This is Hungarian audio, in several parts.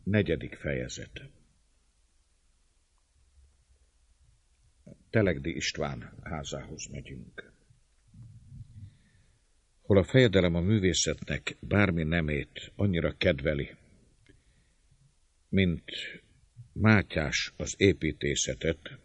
4. fejezet. Telegdi István házához megyünk. Hol a fejedelem a művészetnek bármi nemét annyira kedveli, mint Mátyás az építészetet,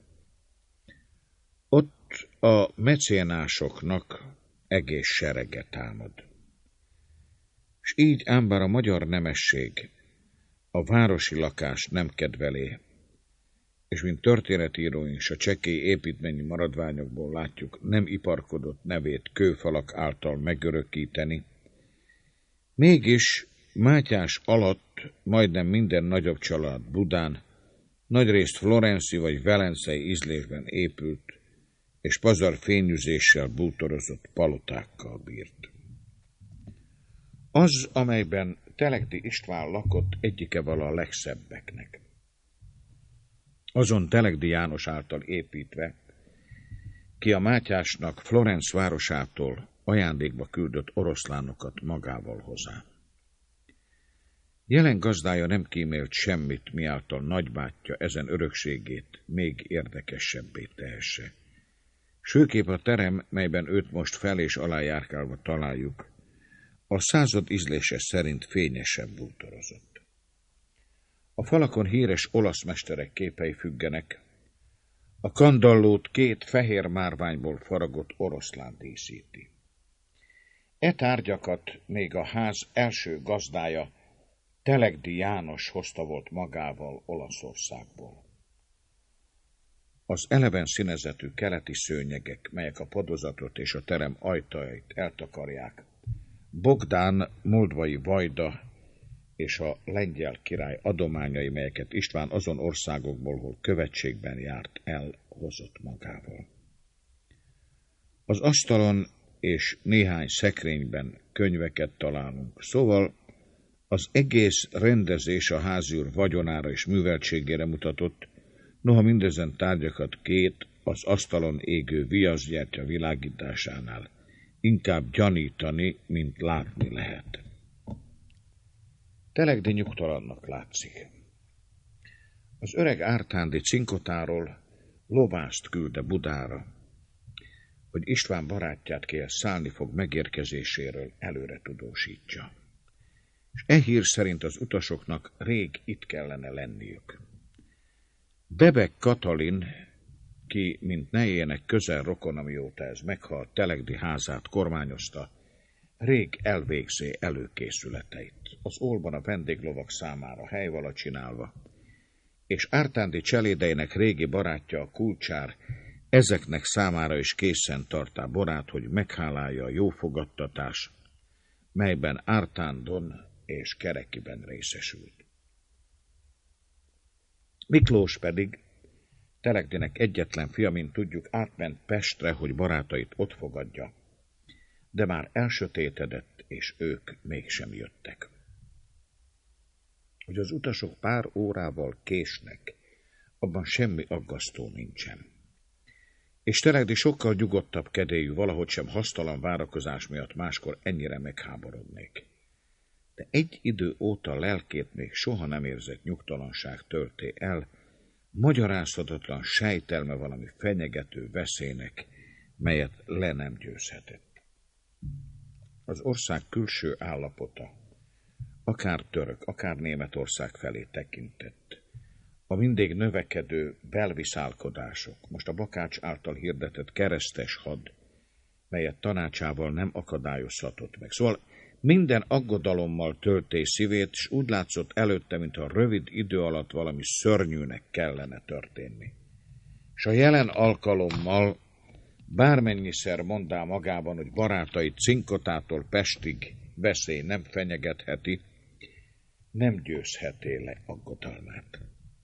ott a mecénásoknak egész serege támad. És így ám bár a magyar nemesség a városi lakást nem kedvelé, és mint történetíró is a csekély építményi maradványokból látjuk, nem iparkodott nevét kőfalak által megörökíteni, mégis Mátyás alatt majdnem minden nagyobb család Budán, nagyrészt florenci vagy velencei ízlésben épült, és pazar fényűzéssel bútorozott palotákkal bírt. Az, amelyben Telegdi István lakott, egyike vala a legszebbeknek. Azon Telegdi János által építve, ki a Mátyásnak Florenc városától ajándékba küldött oroszlánokat magával hozzá. Jelen gazdája nem kímélt semmit, miáltal nagybátyja ezen örökségét még érdekesebbé tehesse. Sőképp a terem, melyben őt most fel és alá járkálva találjuk, a század ízlése szerint fényesebb bútorozott. A falakon híres olasz mesterek képei függenek, a kandallót 2 fehér márványból faragott oroszlán díszíti. E tárgyakat még a ház első gazdája, Telegdi János hozta volt magával Olaszországból. Az eleven színezetű keleti szőnyegek, melyek a padozatot és a terem ajtajait eltakarják, Bogdán moldvai vajda és a lengyel király adományai, melyeket István azon országokból, hol követségben járt, elhozott magával. Az asztalon és néhány szekrényben könyveket találunk, szóval az egész rendezés a háziúr vagyonára és műveltségére mutatott, noha mindezen tárgyakat 2 az asztalon égő viaszgyertya világításánál inkább gyanítani, mint látni lehet. Telegdi nyugtalannak látszik. Az öreg ártándi cinkotáról lovászt külde Budára, hogy István barátját, ki szállni fog megérkezéséről, előre tudósítsa. És e hír szerint az utasoknak rég itt kellene lenniük. Bebek Katalin, ki mint nejének közel rokona, mióta ez meghalt, Telegdi házát kormányozta, rég elvégzé előkészületeit, az ólban a vendéglovak számára helyvala csinálva, és ártándi cselédeinek régi barátja, a Kulcsár, ezeknek számára is készen tartá borát, hogy meghálálja a jó fogadtatás, melyben Ártándon és Kerekiben részesült. Miklós pedig, Telegdinek egyetlen fia, mint tudjuk, átment Pestre, hogy barátait ott fogadja, de már elsötétedett, és ők mégsem jöttek. Hogy az utasok pár órával késnek, abban semmi aggasztó nincsen. És Telegdi sokkal nyugodtabb kedélyű, valahogy sem hasztalan várakozás miatt máskor ennyire megháborodnék. De egy idő óta lelkét még soha nem érzett nyugtalanság tölté el, magyarázhatatlan sejtelme valami fenyegető veszélynek, melyet le nem győzhetett. Az ország külső állapota, akár török, akár Németország felé tekintett, a mindig növekedő belviszálkodások, most a Bakács által hirdetett keresztes had, melyet tanácsával nem akadályozhatott meg. Szóval minden aggodalommal tölté szívét, és úgy látszott előtte, mintha rövid idő alatt valami szörnyűnek kellene történni. És a jelen alkalommal bármennyiszer mondá magában, hogy barátai Cinkotától Pestig veszély nem fenyegetheti, nem győzheté le aggodalmát.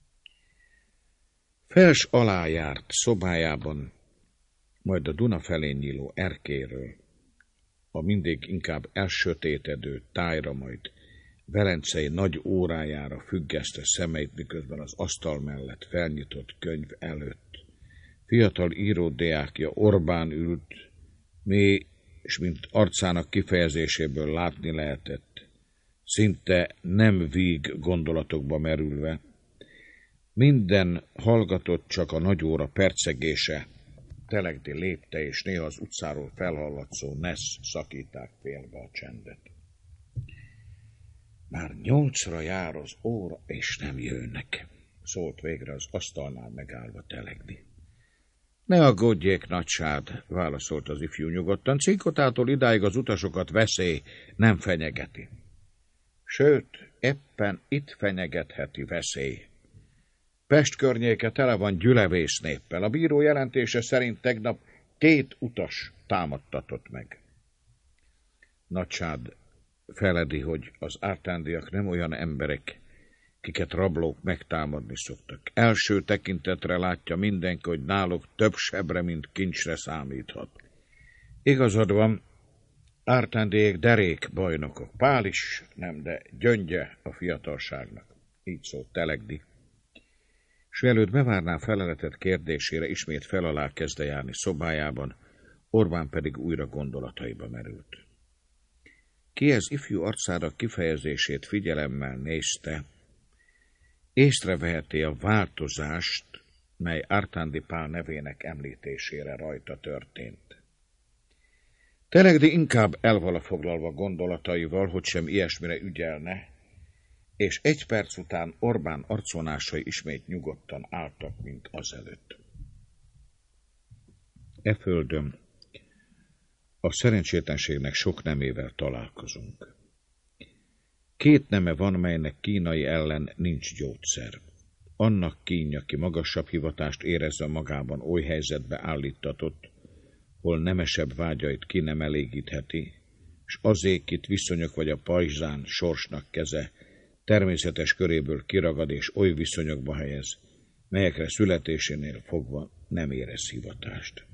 Fels alá járt szobájában, majd a Duna felé nyíló erkéről, a mindig inkább elsötétedő tájra, majd velencei nagy órájára függeszte szemeit, miközben az asztal mellett felnyitott könyv előtt fiatal íródiákja Orbán ült, mély, és mint arcának kifejezéséből látni lehetett, szinte nem víg gondolatokba merülve. Minden hallgatott, csak a nagyóra percegése, Telegdi lépte, és néha az utcáról felhallatszó nesz szakíták félbe a csendet. Már 8-ra jár az óra, és nem jönnek, szólt végre az asztalnál megállva Telegdi. Ne aggódjék, nagysád, válaszolt az ifjú nyugodtan, Cinkotától idáig az utasokat veszély nem fenyegeti. Sőt, éppen itt fenyegetheti veszély. Pest környéke tele van gyülevész néppel. A bíró jelentése szerint tegnap 2 utas támadtatott meg. Nagysád feledi, hogy az ártándiak nem olyan emberek, kiket rablók megtámadni szoktak. Első tekintetre látja mindenki, hogy náluk több sebre, mint kincsre számíthat. Igazad van, ártándiek derék bajnokok. Pál is nem, de gyöngye a fiatalságnak. Így szólt Telegdi. S mielőtt bevárná feleletet kérdésére, ismét fel alá kezdte járni szobájában, Orbán pedig újra gondolataiba merült. Ki az ifjú arcára kifejezését figyelemmel nézte, észreveheti a változást, mely Ártándi Pál nevének említésére rajta történt. Telegdi inkább elvala foglalva gondolataival, hogy sem ilyesmire ügyelne, és 1 perc után Orbán arcvonásai ismét nyugodtan álltak, mint azelőtt. E földön a szerencsétlenségnek sok nemével találkozunk. 2 neme van, melynek kínai ellen nincs gyógyszer. Annak kínja, ki magasabb hivatást érezze magában, oly helyzetbe állítatott, hol nemesebb vágyait ki nem elégítheti, s azékit viszonyok vagy a pajzsán sorsnak keze természetes köréből kiragad és oly viszonyokba helyez, melyekre születésénél fogva nem érez hivatást.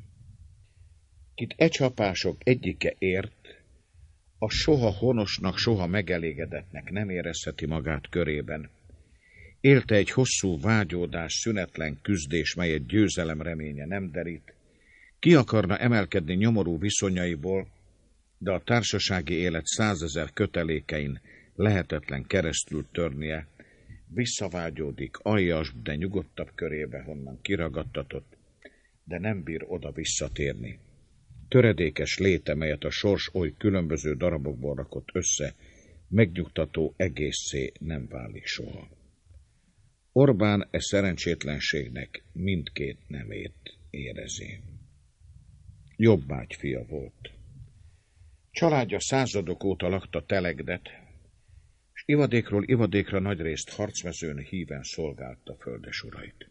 Kit csapások egyike ért, a soha honosnak, soha megelégedetnek nem érezheti magát körében. Élte egy hosszú vágyódás, szünetlen küzdés, melyet győzelem reménye nem derít. Ki akarna emelkedni nyomorú viszonyaiból, de a társasági élet 100 000 kötelékein lehetetlen keresztül törnie, visszavágyódik aljas, de nyugodtabb körébe, honnan kiragadtatott, de nem bír oda visszatérni. Töredékes léte, melyet a sors oly különböző darabokból rakott össze, megnyugtató egészé nem válik soha. Orbán e szerencsétlenségnek mindkét nemét érezi. Jobbágy fia volt. Családja századok óta lakta Telegdet, és ivadékról ivadékra nagyrészt harcmezőn híven szolgálta földesurait.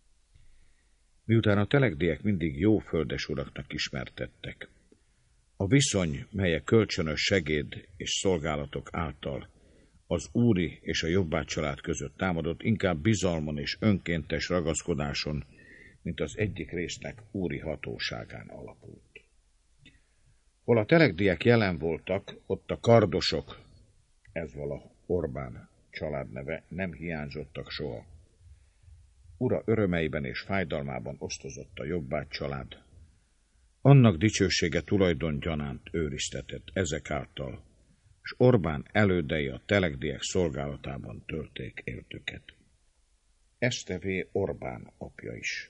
Miután a telegdiek mindig jó földesuraknak ismertettek, a viszony, mely kölcsönös segéd és szolgálatok által az úri és a jobbágy család között támadott, inkább bizalmon és önkéntes ragaszkodáson, mint az egyik résznek úri hatóságán alapult. Hol a telegdiek jelen voltak, ott a kardosok, ez vala Orbán családneve, nem hiányzottak soha. Ura örömeiben és fájdalmában osztozott a jobbágy család. Annak dicsősége tulajdon gyanánt őriztetett ezek által, s Orbán elődei a telegdiek szolgálatában tölték éltüket. Esztevé Orbán apja is.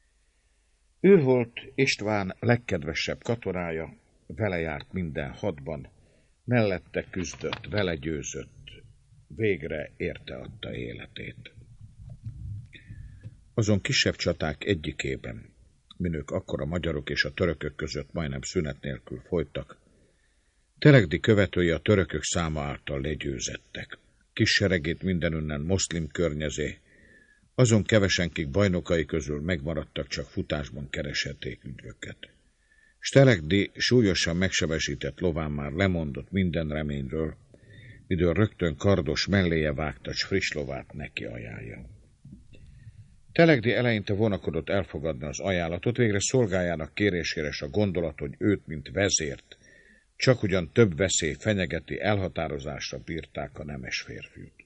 Ő volt István legkedvesebb katonája, vele járt minden hadban, mellette küzdött, vele győzött, végre érte adta életét. Azon kisebb csaták egyikében, minők akkor a magyarok és a törökök között majdnem szünet nélkül folytak, Telegdi követői a törökök száma által legyőzettek. Kis seregét mindenünnen moszlim környezé, azon kevesen, kik bajnokai közül megmaradtak, csak futásban kereshették üdvöket. S Telegdi súlyosan megsebesített lován már lemondott minden reményről, midől rögtön kardos melléje vágta, s friss lovát neki ajánlja. Telegdi eleinte vonakodott elfogadni az ajánlatot, végre szolgájának kérésére s a gondolat, hogy őt, mint vezért, csak ugyan több veszély fenyegeti, elhatározásra bírták a nemes férfiút.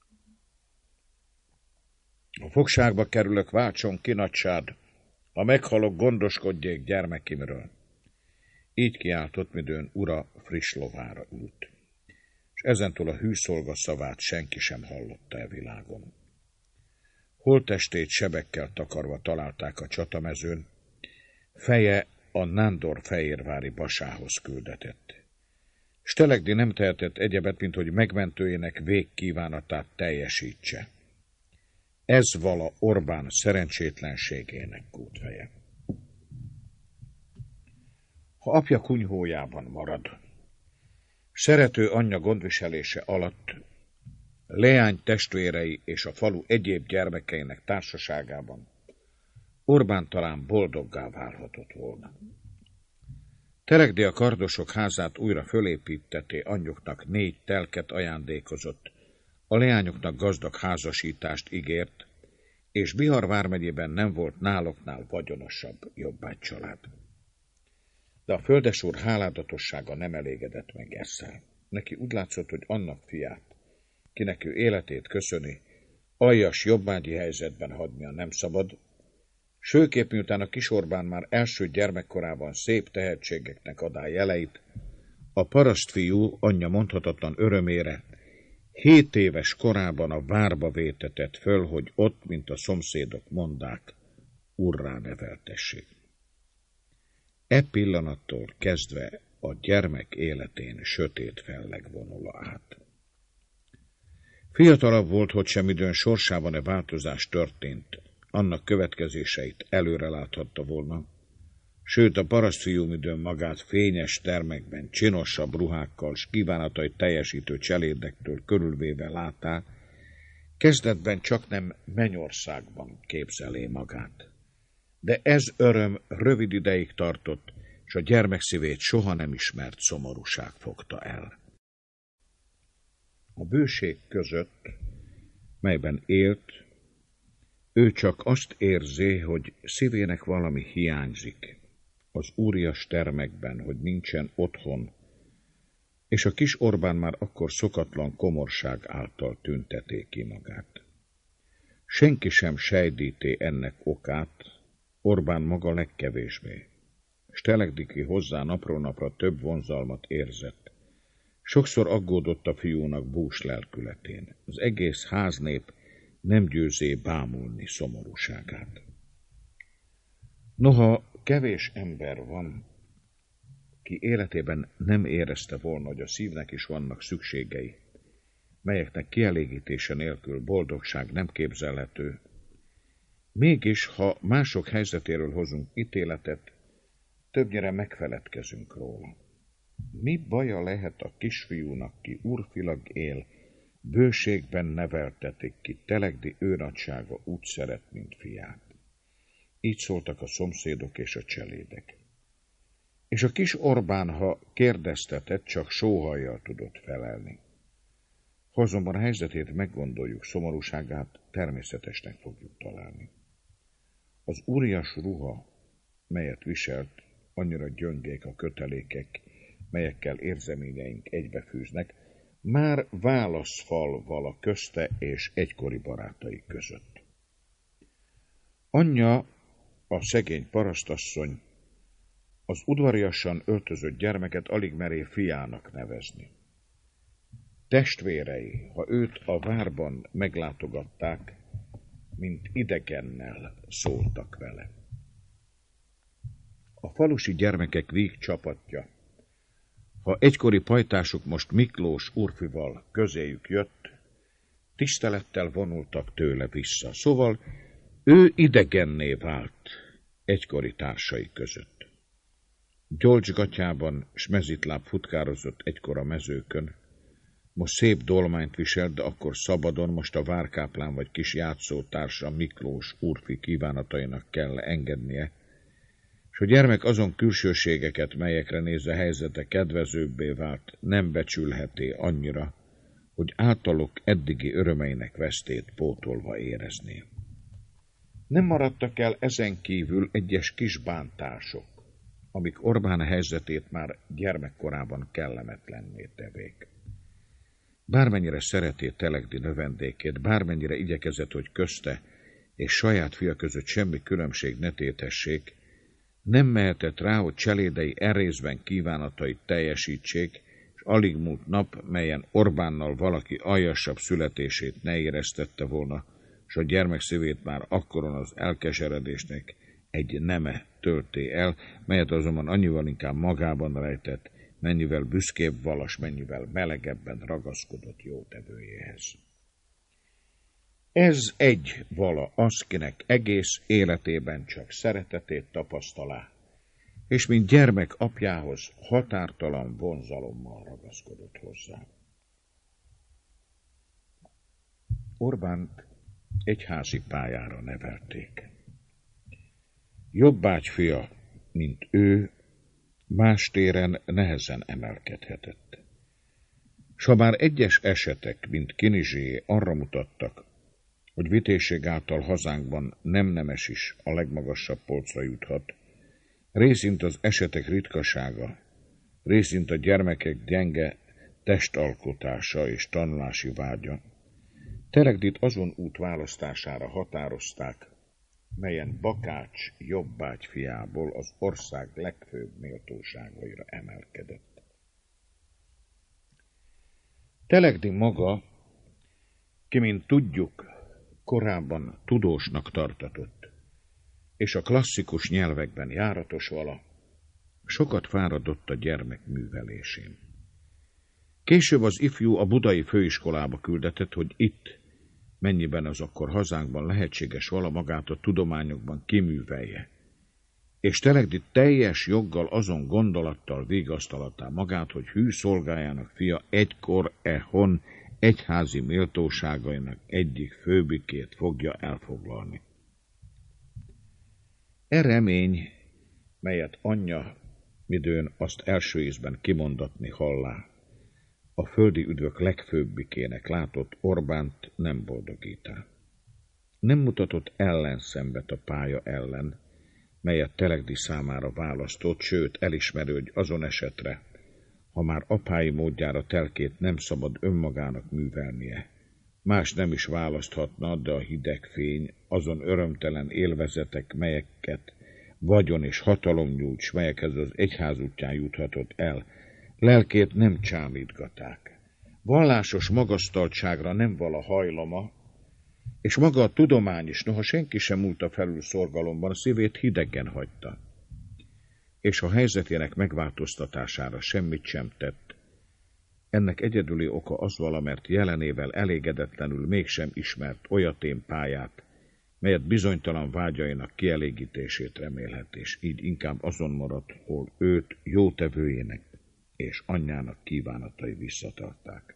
A fogságba kerülök, váltson ki, nagysád, ha meghalok, gondoskodjék gyermekimről. Így kiáltott, midőn ura friss lovára ült. És ezentúl a hűszolga szavát senki sem hallotta e világon. Holttestét sebekkel takarva találták a csatamezőn, feje a nándor fejérvári basához küldetett. Stelegdi nem tehetett egyebet, mint hogy megmentőjének végkívánatát teljesítse. Ez vala Orbán szerencsétlenségének kútfeje. Ha apja kunyhójában marad, szerető anyja gondviselése alatt, leány testvérei és a falu egyéb gyermekeinek társaságában Orbán talán boldoggá válhatott volna. Telegdi a kardosok házát újra fölépítetté, anyjuknak 4 telket ajándékozott, a leányoknak gazdag házasítást ígért, és Bihar vármegyében nem volt náloknál vagyonosabb jobbágycsalád. De a földesúr háládatossága nem elégedett meg ezzel. Neki úgy látszott, hogy annak fiát, kinek ő életét köszöni, aljas jobbágyi helyzetben hagynia nem szabad, sőképp miután a kis Orbán már első gyermekkorában szép tehetségeknek adá jeleit, a parasztfiú anyja mondhatatlan örömére 7 éves korában a várba vétetett föl, hogy ott, mint a szomszédok mondák, urrá neveltessék. E pillanattól kezdve a gyermek életén sötét felleg vonul át. Fiatalabb volt, hogy sem időn sorsában változás történt, annak következéseit előre láthatta volna, sőt a parasztfiú időn magát fényes termekben, csinosabb ruhákkal s kívánatait teljesítő cselédektől körülvéve látá, kezdetben csaknem mennyországban képzelé magát. De ez öröm rövid ideig tartott, s a gyermek szívét soha nem ismert szomorúság fogta el. A bőség között, melyben élt, ő csak azt érzi, hogy szívének valami hiányzik, az úrias termekben, hogy nincsen otthon, és a kis Orbán már akkor szokatlan komorság által tünteti ki magát. Senki sem sejtíti ennek okát, Orbán maga legkevésbé. Stelegdi ki hozzá napról napra több vonzalmat érzett. Sokszor aggódott a fiúnak bús lelkületén. Az egész háznép nem győzé bámulni szomorúságát. Noha kevés ember van, ki életében nem érezte volna, hogy a szívnek is vannak szükségei, melyeknek kielégítése nélkül boldogság nem képzelhető, mégis, ha mások helyzetéről hozunk ítéletet, többnyire megfeledkezünk róla. Mi baja lehet a kisfiúnak, ki úrfilag él, bőségben neveltetik ki, Telegdi őnagysága úgy szeret, mint fiát. Így szóltak a szomszédok és a cselédek. És a kis Orbán, ha kérdeztetett, csak sóhajjal tudott felelni. Ha azonban a helyzetét meggondoljuk, szomorúságát természetesnek fogjuk találni. Az úrias ruha, melyet viselt, annyira gyöngék a kötelékek, melyekkel érzeményeink egybefűznek, már válaszfal vala közte és egykori barátai között. Anyja, a szegény parasztasszony, az udvariasan öltözött gyermeket alig meré fiának nevezni. Testvérei, ha őt a várban meglátogatták, mint idegennel szóltak vele. A falusi gyermekek víg csapatja, ha egykori pajtásuk most Miklós úrfival közéjük jött, tisztelettel vonultak tőle vissza, szóval ő idegenné vált egykori társai között. Gyolcsgatyában s mezitláb futkározott egykor a mezőkön, most szép dolmányt viselt, de akkor szabadon, most a várkáplán vagy kis játszótársa Miklós úrfi kívánatainak kell engednie, s a gyermek azon külsőségeket, melyekre nézve helyzete kedvezőbbé vált, nem becsülheti annyira, hogy általuk eddigi örömeinek vesztét pótolva érezné. Nem maradtak el ezen kívül egyes kis bántások, amik Orbán helyzetét már gyermekkorában kellemetlenné tevék. Bármennyire szereti Telegdi növendékét, bármennyire igyekezett, hogy közte és saját fia között semmi különbség ne tétessék, nem mehetett rá, hogy cselédei erészben kívánatait teljesítsék, és alig múlt nap, melyen Orbánnal valaki aljasabb születését ne éreztette volna, s a gyermek szívét már akkoron az elkeseredésnek egy neme tölté el, melyet azonban annyival inkább magában rejtett, mennyivel büszkébb valas, mennyivel melegebben ragaszkodott jótevőjéhez. Ez egy vala az, kinek egész életében csak szeretetét tapasztalá, és mint gyermek apjához határtalan vonzalommal ragaszkodott hozzá. Orbánt egyházi pályára nevelték. Jobbágy fia, mint ő, más téren nehezen emelkedhetett. S ha bár egyes esetek, mint Kinizsié, arra mutattak, hogy vitézség által hazánkban nem nemes is a legmagasabb polcra juthat, részint az esetek ritkasága, részint a gyermekek gyenge testalkotása és tanulási vágya, Teregdit azon út választására határozták, melyen Bakács jobbágy fiából az ország legfőbb méltóságaira emelkedett. Telegdi maga, ki mint tudjuk, korábban tudósnak tartatott, és a klasszikus nyelvekben járatos vala, sokat fáradott a gyermek művelésén. Később az ifjú a budai főiskolába küldetett, hogy itt, mennyiben az akkor hazánkban lehetséges vala, magát a tudományokban kiművelje. És Telegdi teljes joggal azon gondolattal vigasztalatá magát, hogy hű szolgájának fia egykor hon egyházi méltóságainak egyik főbikét fogja elfoglalni. E remény, melyet anyja midőn azt első ízben kimondatni hallá, a földi üdvök legfőbbikének látott Orbánt nem boldogítá. Nem mutatott ellenszembet a pálya ellen, melyet Telegdi számára választott, sőt elismerő, hogy azon esetre, ha már apái módjára telkét nem szabad önmagának művelnie. Más nem is választhatna, de a hideg fény, azon örömtelen élvezetek, melyeket vagyon és hatalom nyújt, s melyekhez az egyház útján juthatott el, lelkét nem csámítgaták. Vallásos magasztaltságra nem vala hajlama, és maga a tudomány is, noha senki sem múlta felül szorgalomban, szívét hidegen hagyta. És a helyzetének megváltoztatására semmit sem tett. Ennek egyedüli oka az vala, mert jelenével elégedetlenül mégsem ismert olyatén pályát, melyet bizonytalan vágyainak kielégítését remélhet, és így inkább azon maradt, hol őt jótevőjének és anyjának kívánatai visszatarták.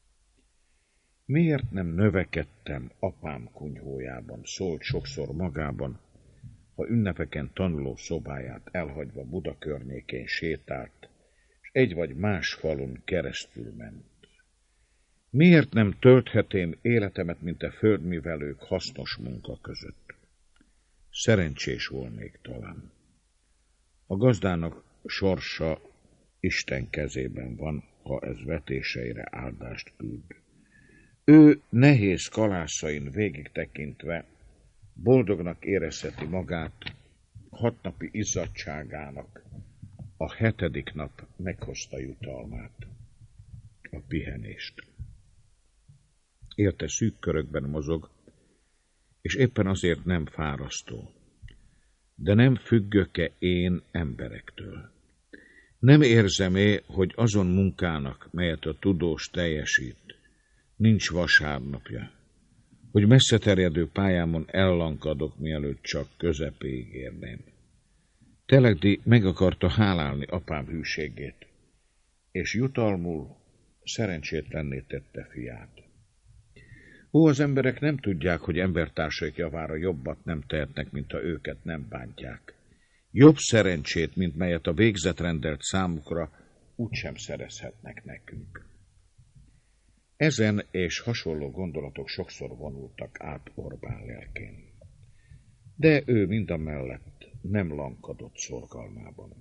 Miért nem növekedtem apám kunyhójában, szólt sokszor magában, ha ünnepeken tanuló szobáját elhagyva Buda környékén sétált, és egy vagy más falun keresztül ment. Miért nem tölthetém életemet, mint a földművelők hasznos munka között? Szerencsés volnék talán. A gazdának sorsa Isten kezében van, ha ez vetéseire áldást küld. Ő nehéz kalászain végig tekintve boldognak érezheti magát 6 napi izzadságának, a 7. nap meghozta jutalmát, a pihenést. Érte szűk körökben mozog, és éppen azért nem fárasztó. De nem függök-e én emberektől? Nem érzem-e, hogy azon munkának, melyet a tudós teljesít, nincs vasárnapja, hogy messze terjedő pályámon ellankadok, mielőtt csak közepéig érném. Telegdi meg akarta hálálni apám hűségét, és jutalmul szerencsétlenné tette fiát. Ó, az emberek nem tudják, hogy embertársaik javára jobbat nem tehetnek, mint ha őket nem bántják. Jobb szerencsét, mint melyet a végzet rendelt számukra, úgysem szerezhetnek nekünk. Ezen és hasonló gondolatok sokszor vonultak át Orbán lelkén. De ő mindamellett nem lankadott szorgalmában.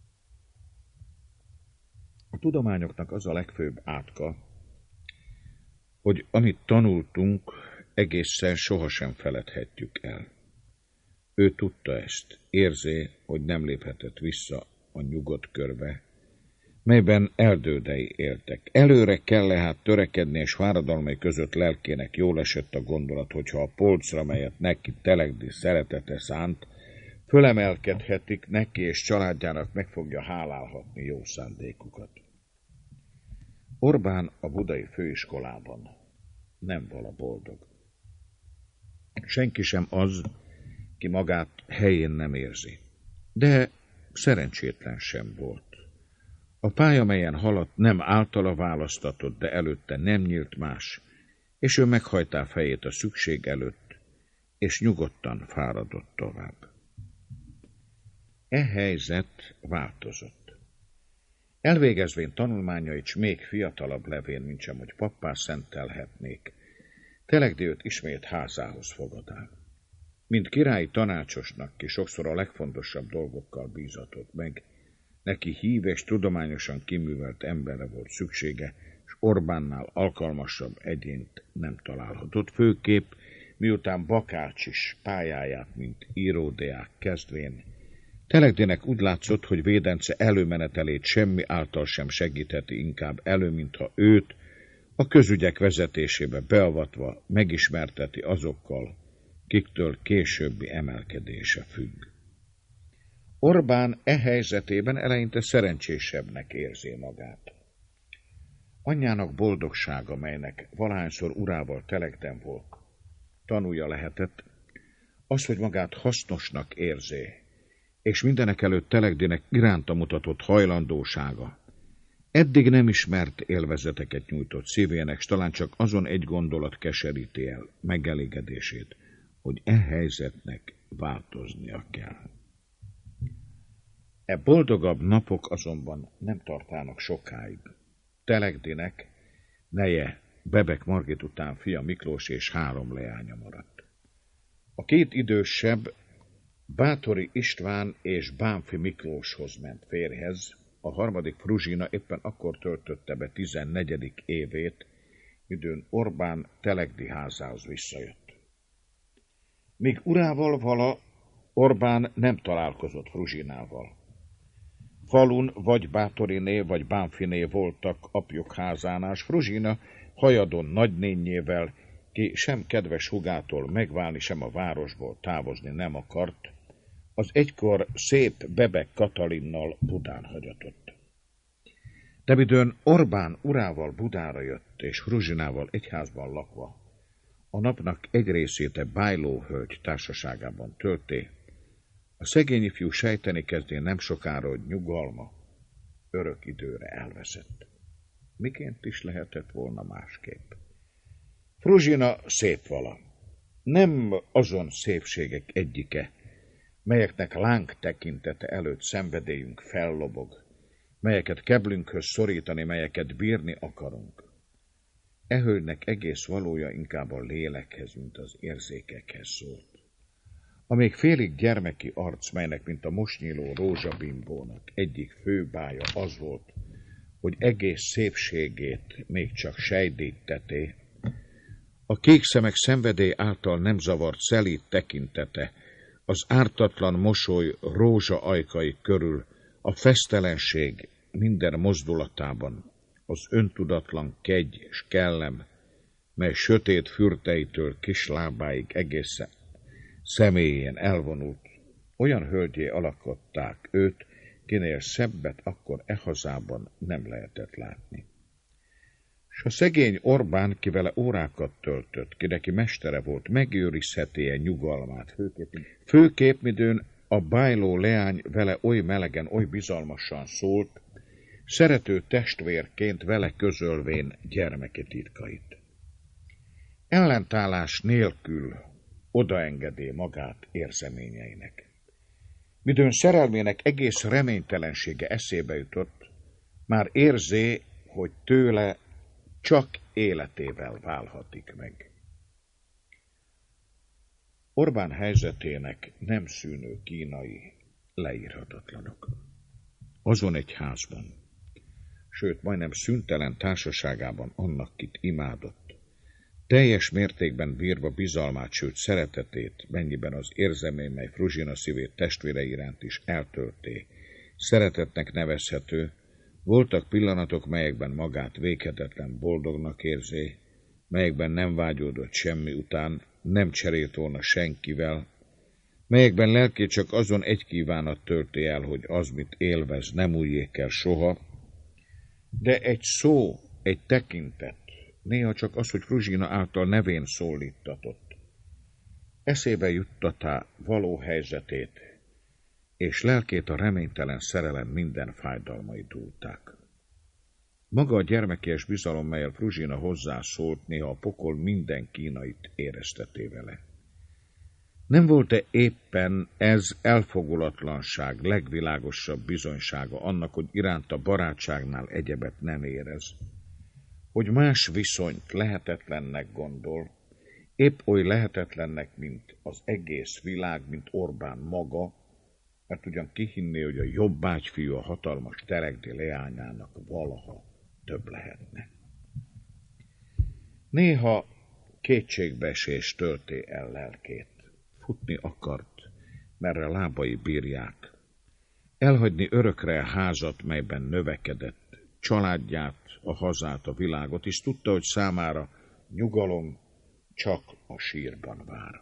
A tudományoknak az a legfőbb átka, hogy amit tanultunk, egészen sohasem feledhetjük el. Ő tudta ezt, érzé, hogy nem léphetett vissza a nyugodt körbe, melyben eldődei éltek. Előre kell hát törekedni, és fáradalmai között lelkének jól esett a gondolat, hogyha a polcra, melyet neki Telegdi szeretete szánt, fölemelkedhetik neki és családjának meg fogja hálálhatni jó szándékukat. Orbán a budai főiskolában nem vala boldog. Senki sem az, ki magát helyén nem érzi. De szerencsétlen sem volt. A pálya, melyen haladt, nem általa választatott, de előtte nem nyílt más, és ő meghajtá fejét a szükség előtt, és nyugodtan fáradott tovább. E helyzet változott. Elvégezvén tanulmányait, s még fiatalabb levén, mintsem, hogy pappá szentelhetnék, Telegdi őt ismét házához fogadá. Mint királyi tanácsosnak, ki sokszor a legfontosabb dolgokkal bízatott meg, neki hív és tudományosan kiművelt emberre volt szüksége, és Orbánnál alkalmasabb egyént nem találhatott. Főképp, miután Bakács is pályáját, mint íródeák kezdvén, Telegdinek úgy látszott, hogy védence előmenetelét semmi által sem segítheti inkább elő, mintha őt a közügyek vezetésébe beavatva megismerteti azokkal, kiktől későbbi emelkedése függ. Orbán e helyzetében eleinte szerencsésebbnek érzi magát. Anyjának boldogsága, melynek valahányszor urával Telegden volt, tanulja lehetett, az, hogy magát hasznosnak érzi, és mindenekelőtt Telegdinek iránta mutatott hajlandósága, eddig nem ismert élvezeteket nyújtott szívének, s talán csak azon egy gondolat keseríti el megelégedését, hogy e helyzetnek változnia kell. E boldogabb napok azonban nem tartának sokáig. Telegdinek neje Bebek Margit után fia Miklós és 3 leánya maradt. A 2 idősebb Báthori István és Bánffy Miklóshoz ment férjhez, a 3. Fruzsina éppen akkor töltötte be 14. évét, midőn Orbán Telegdi házához visszajött. Míg urával vala, Orbán nem találkozott Fruzsinával. Falun vagy Báthoriné, vagy Bánffyné voltak apjuk házánál, s Fruzsina hajadon nagynénjével, ki sem kedves hugától megválni, sem a városból távozni nem akart, az egykor szép Bebek Katalinnal Budán hagyatott. De midőn Orbán urával Budára jött, és Fruzsinával egyházban lakva, a napnak egy részét a bájlóhölgy társaságában tölté, a szegény ifjú sejteni kezdén nem sokára, hogy nyugalma örök időre elveszett. Miként is lehetett volna másképp? Fruzsina szép vala. Nem azon szépségek egyike, melyeknek láng tekintete előtt szenvedélyünk fellobog, melyeket keblünkhöz szorítani, melyeket bírni akarunk. E hölgynek egész valója inkább a lélekhez, mint az érzékekhez szólt. A még félig gyermeki arc, melynek, mint a most nyíló rózsabimbónak egyik főbája az volt, hogy egész szépségét még csak sejdíteté, a kék szemek szenvedély által nem zavart szelíd tekintete, az ártatlan mosoly rózsa ajkai körül, a fesztelenség minden mozdulatában, az öntudatlan kegy és kellem, mely sötét fürteitől kislábáig egészen személyén elvonult, olyan hölgyé alakották őt, kinél szebbet akkor e hazában nem lehetett látni. S a szegény Orbán, ki vele órákat töltött, ki neki mestere volt, megőrizheti-e nyugalmát, főképp midőn a bájló leány vele oly melegen, oly bizalmasan szólt, szerető testvérként vele közölvén gyermeki titkait. Ellentállás nélkül odaengedé magát érzeményeinek. Midőn szerelmének egész reménytelensége eszébe jutott, már érzé, hogy tőle csak életével válhatik meg. Orbán helyzetének nem szűnő kínai leírhatatlanok. Azon egy házban, sőt majdnem szüntelen társaságában annak, kit imádott, teljes mértékben bírva bizalmát, sőt szeretetét, mennyiben az érzemény, mely Fruzsina szívét testvére iránt is eltölté, szeretetnek nevezhető, Voltak pillanatok, melyekben magát véghetetlen boldognak érzi, melyekben nem vágyódott semmi után, nem cserélt volna senkivel, melyekben lelkét csak azon egy kívánat tölti el, hogy az, mit élvez, nem újjék el soha, de egy szó, egy tekintet, néha csak az, hogy Fruzsina által nevén szólítatott, eszébe juttatá való helyzetét, és lelkét a reménytelen szerelem minden fájdalmai dúlták. Maga a gyermekies bizalom, melyel Fruzsina hozzászólt, néha a pokol minden kínait érezteté vele. Nem volt-e éppen ez elfogulatlanság legvilágosabb bizonysága annak, hogy iránta barátságnál egyebet nem érez, hogy más viszonyt lehetetlennek gondol, épp oly lehetetlennek, mint az egész világ, mint Orbán maga, mert ugyan kihinné, hogy a jobbágyfiú a hatalmas Teregdi leányának valaha több lehetne. Néha kétségbeesés tölti el lelkét. Futni akart, merre lábai bírják. Elhagyni örökre a házat, melyben növekedett, családját, a hazát, a világot, és tudta, hogy számára nyugalom csak a sírban vár.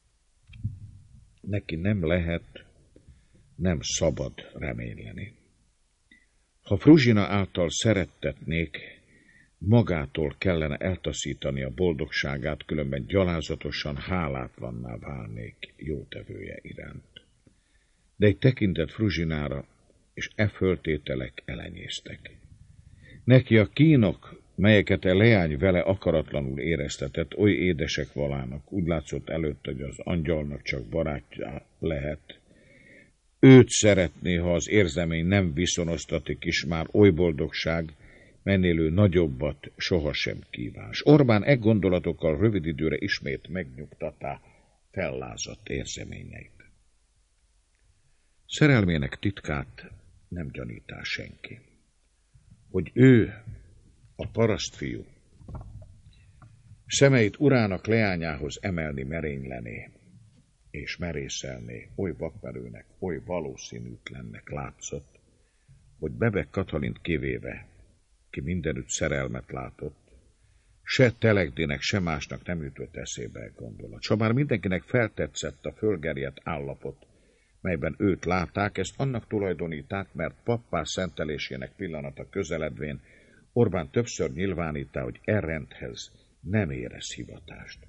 Neki nem lehet, nem szabad reményleni. Ha Fruzsina által szerettetnék, magától kellene eltaszítani a boldogságát, különben gyalázatosan hálátlanná válnék jótevője iránt. De egy tekintet Fruzsinára, és föltételek elenyésztek. Neki a kínok, melyeket a leány vele akaratlanul éreztetett, oly édesek valának, úgy látszott előtt, hogy az angyalnak csak barátja lehet. Őt szeretné, ha az érzemény nem viszonoztatik is, már oly boldogság, mennél ő nagyobbat sohasem kíván. S Orbán gondolatokkal rövid időre ismét megnyugtatá fellázadt érzeményeit. Szerelmének titkát nem gyanítá senki. Hogy ő, a parasztfiú, szemeit urának leányához emelni merénylené, és merészelné, oly vakmerőnek, oly valószínűtlennek látszott, hogy Bebek Katalint kivéve, ki mindenütt szerelmet látott, se Telegdinek, se másnak nem jutott eszébe gondolat. S már mindenkinek feltetszett a fölgerjedt állapot, melyben őt látták, ezt annak tulajdoníták, mert pappá szentelésének pillanata közeledvén Orbán többször nyilvánítá, hogy rendhez nem érez hivatást.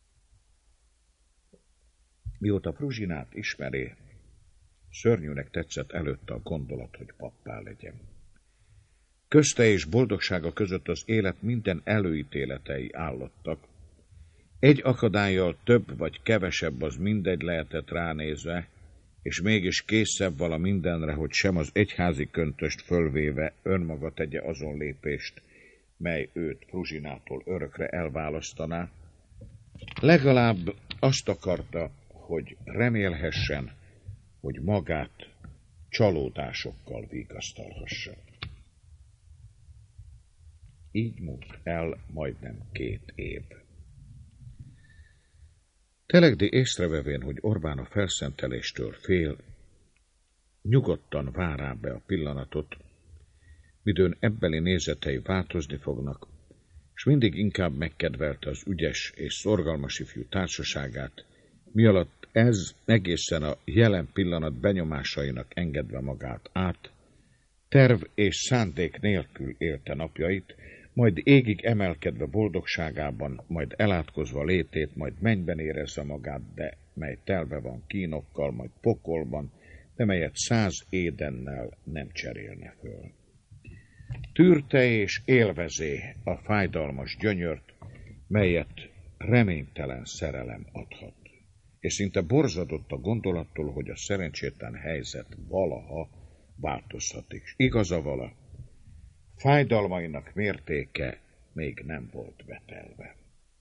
Mióta Fruzsinát ismeri, szörnyűnek tetszett előtte a gondolat, hogy pappá legyen. Közte és boldogsága között az élet minden előítéletei állottak. Egy akadállyal több vagy kevesebb, az mindegy lehetett ránézve, és mégis készebb vala mindenre, hogy sem az egyházi köntöst fölvéve önmaga tegye azon lépést, mely őt Fruzsinától örökre elválasztaná. Legalább azt akarta, hogy remélhessen, hogy magát csalódásokkal vigasztalhassa. Így múlt el majdnem 2 év. Telegdi észrevevén, hogy Orbán a felszenteléstől fél, nyugodtan várá be a pillanatot, midőn ebbeli nézetei változni fognak, és mindig inkább megkedvelte az ügyes és szorgalmas ifjú társaságát, mi alatt ez egészen a jelen pillanat benyomásainak engedve magát át, terv és szándék nélkül élte napjait, majd égig emelkedve boldogságában, majd elátkozva létét, majd mennyben érezze magát, de mely telve van kínokkal, majd pokolban, de melyet 100 édennel nem cserélne föl. Tűrte és élvezé a fájdalmas gyönyört, melyet reménytelen szerelem adhat, és szinte borzadott a gondolattól, hogy a szerencsétlen helyzet valaha változhat is. Igaza vala, fájdalmainak mértéke még nem volt betelve.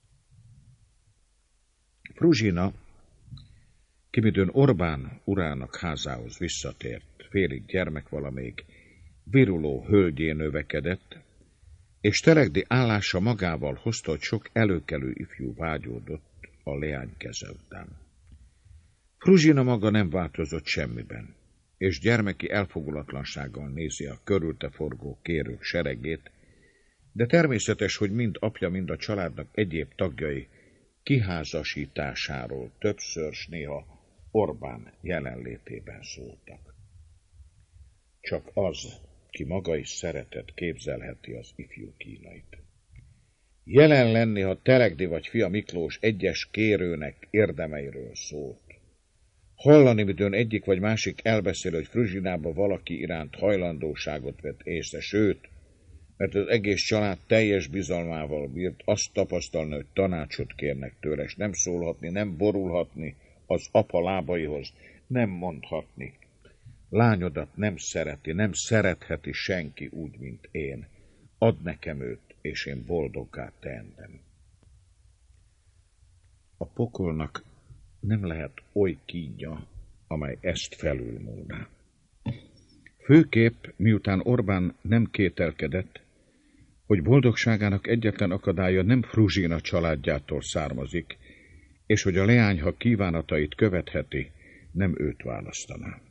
Fruzsina, kimidőn Orbán urának házához visszatért, félig gyermek valamelyik viruló hölgyé növekedett, és Telegdi állása magával hozta, hogy sok előkelő ifjú vágyódott a leány keze után. Fruzsina maga nem változott semmiben. és gyermeki elfogulatlansággal nézi a körülte forgó kérők seregét, de természetes, hogy mind apja, mind a családnak egyéb tagjai kiházasításáról többször s néha Orbán jelenlétében szóltak. Csak az, ki maga is szeretett, képzelheti az ifjú kínait. Jelen lenni, ha Telegdi vagy fia Miklós egyes kérőnek érdemeiről szólt. Hallani, midőn egyik vagy másik elbeszél, hogy Fruzsinába valaki iránt hajlandóságot vett észre, sőt, mert az egész család teljes bizalmával bírt, azt tapasztalni, hogy tanácsot kérnek tőle, és nem szólhatni, nem borulhatni az apa lábaihoz, nem mondhatni. Lányodat nem szereti, nem szeretheti senki úgy, mint én. Add nekem őt, és én boldoggá teendem. A pokolnak nem lehet oly kínja, amely ezt felülmúlná. Főképp, miután Orbán nem kételkedett, hogy boldogságának egyetlen akadálya nem Fruzsina családjától származik, és hogy a leány, ha kívánatait követheti, nem őt választaná.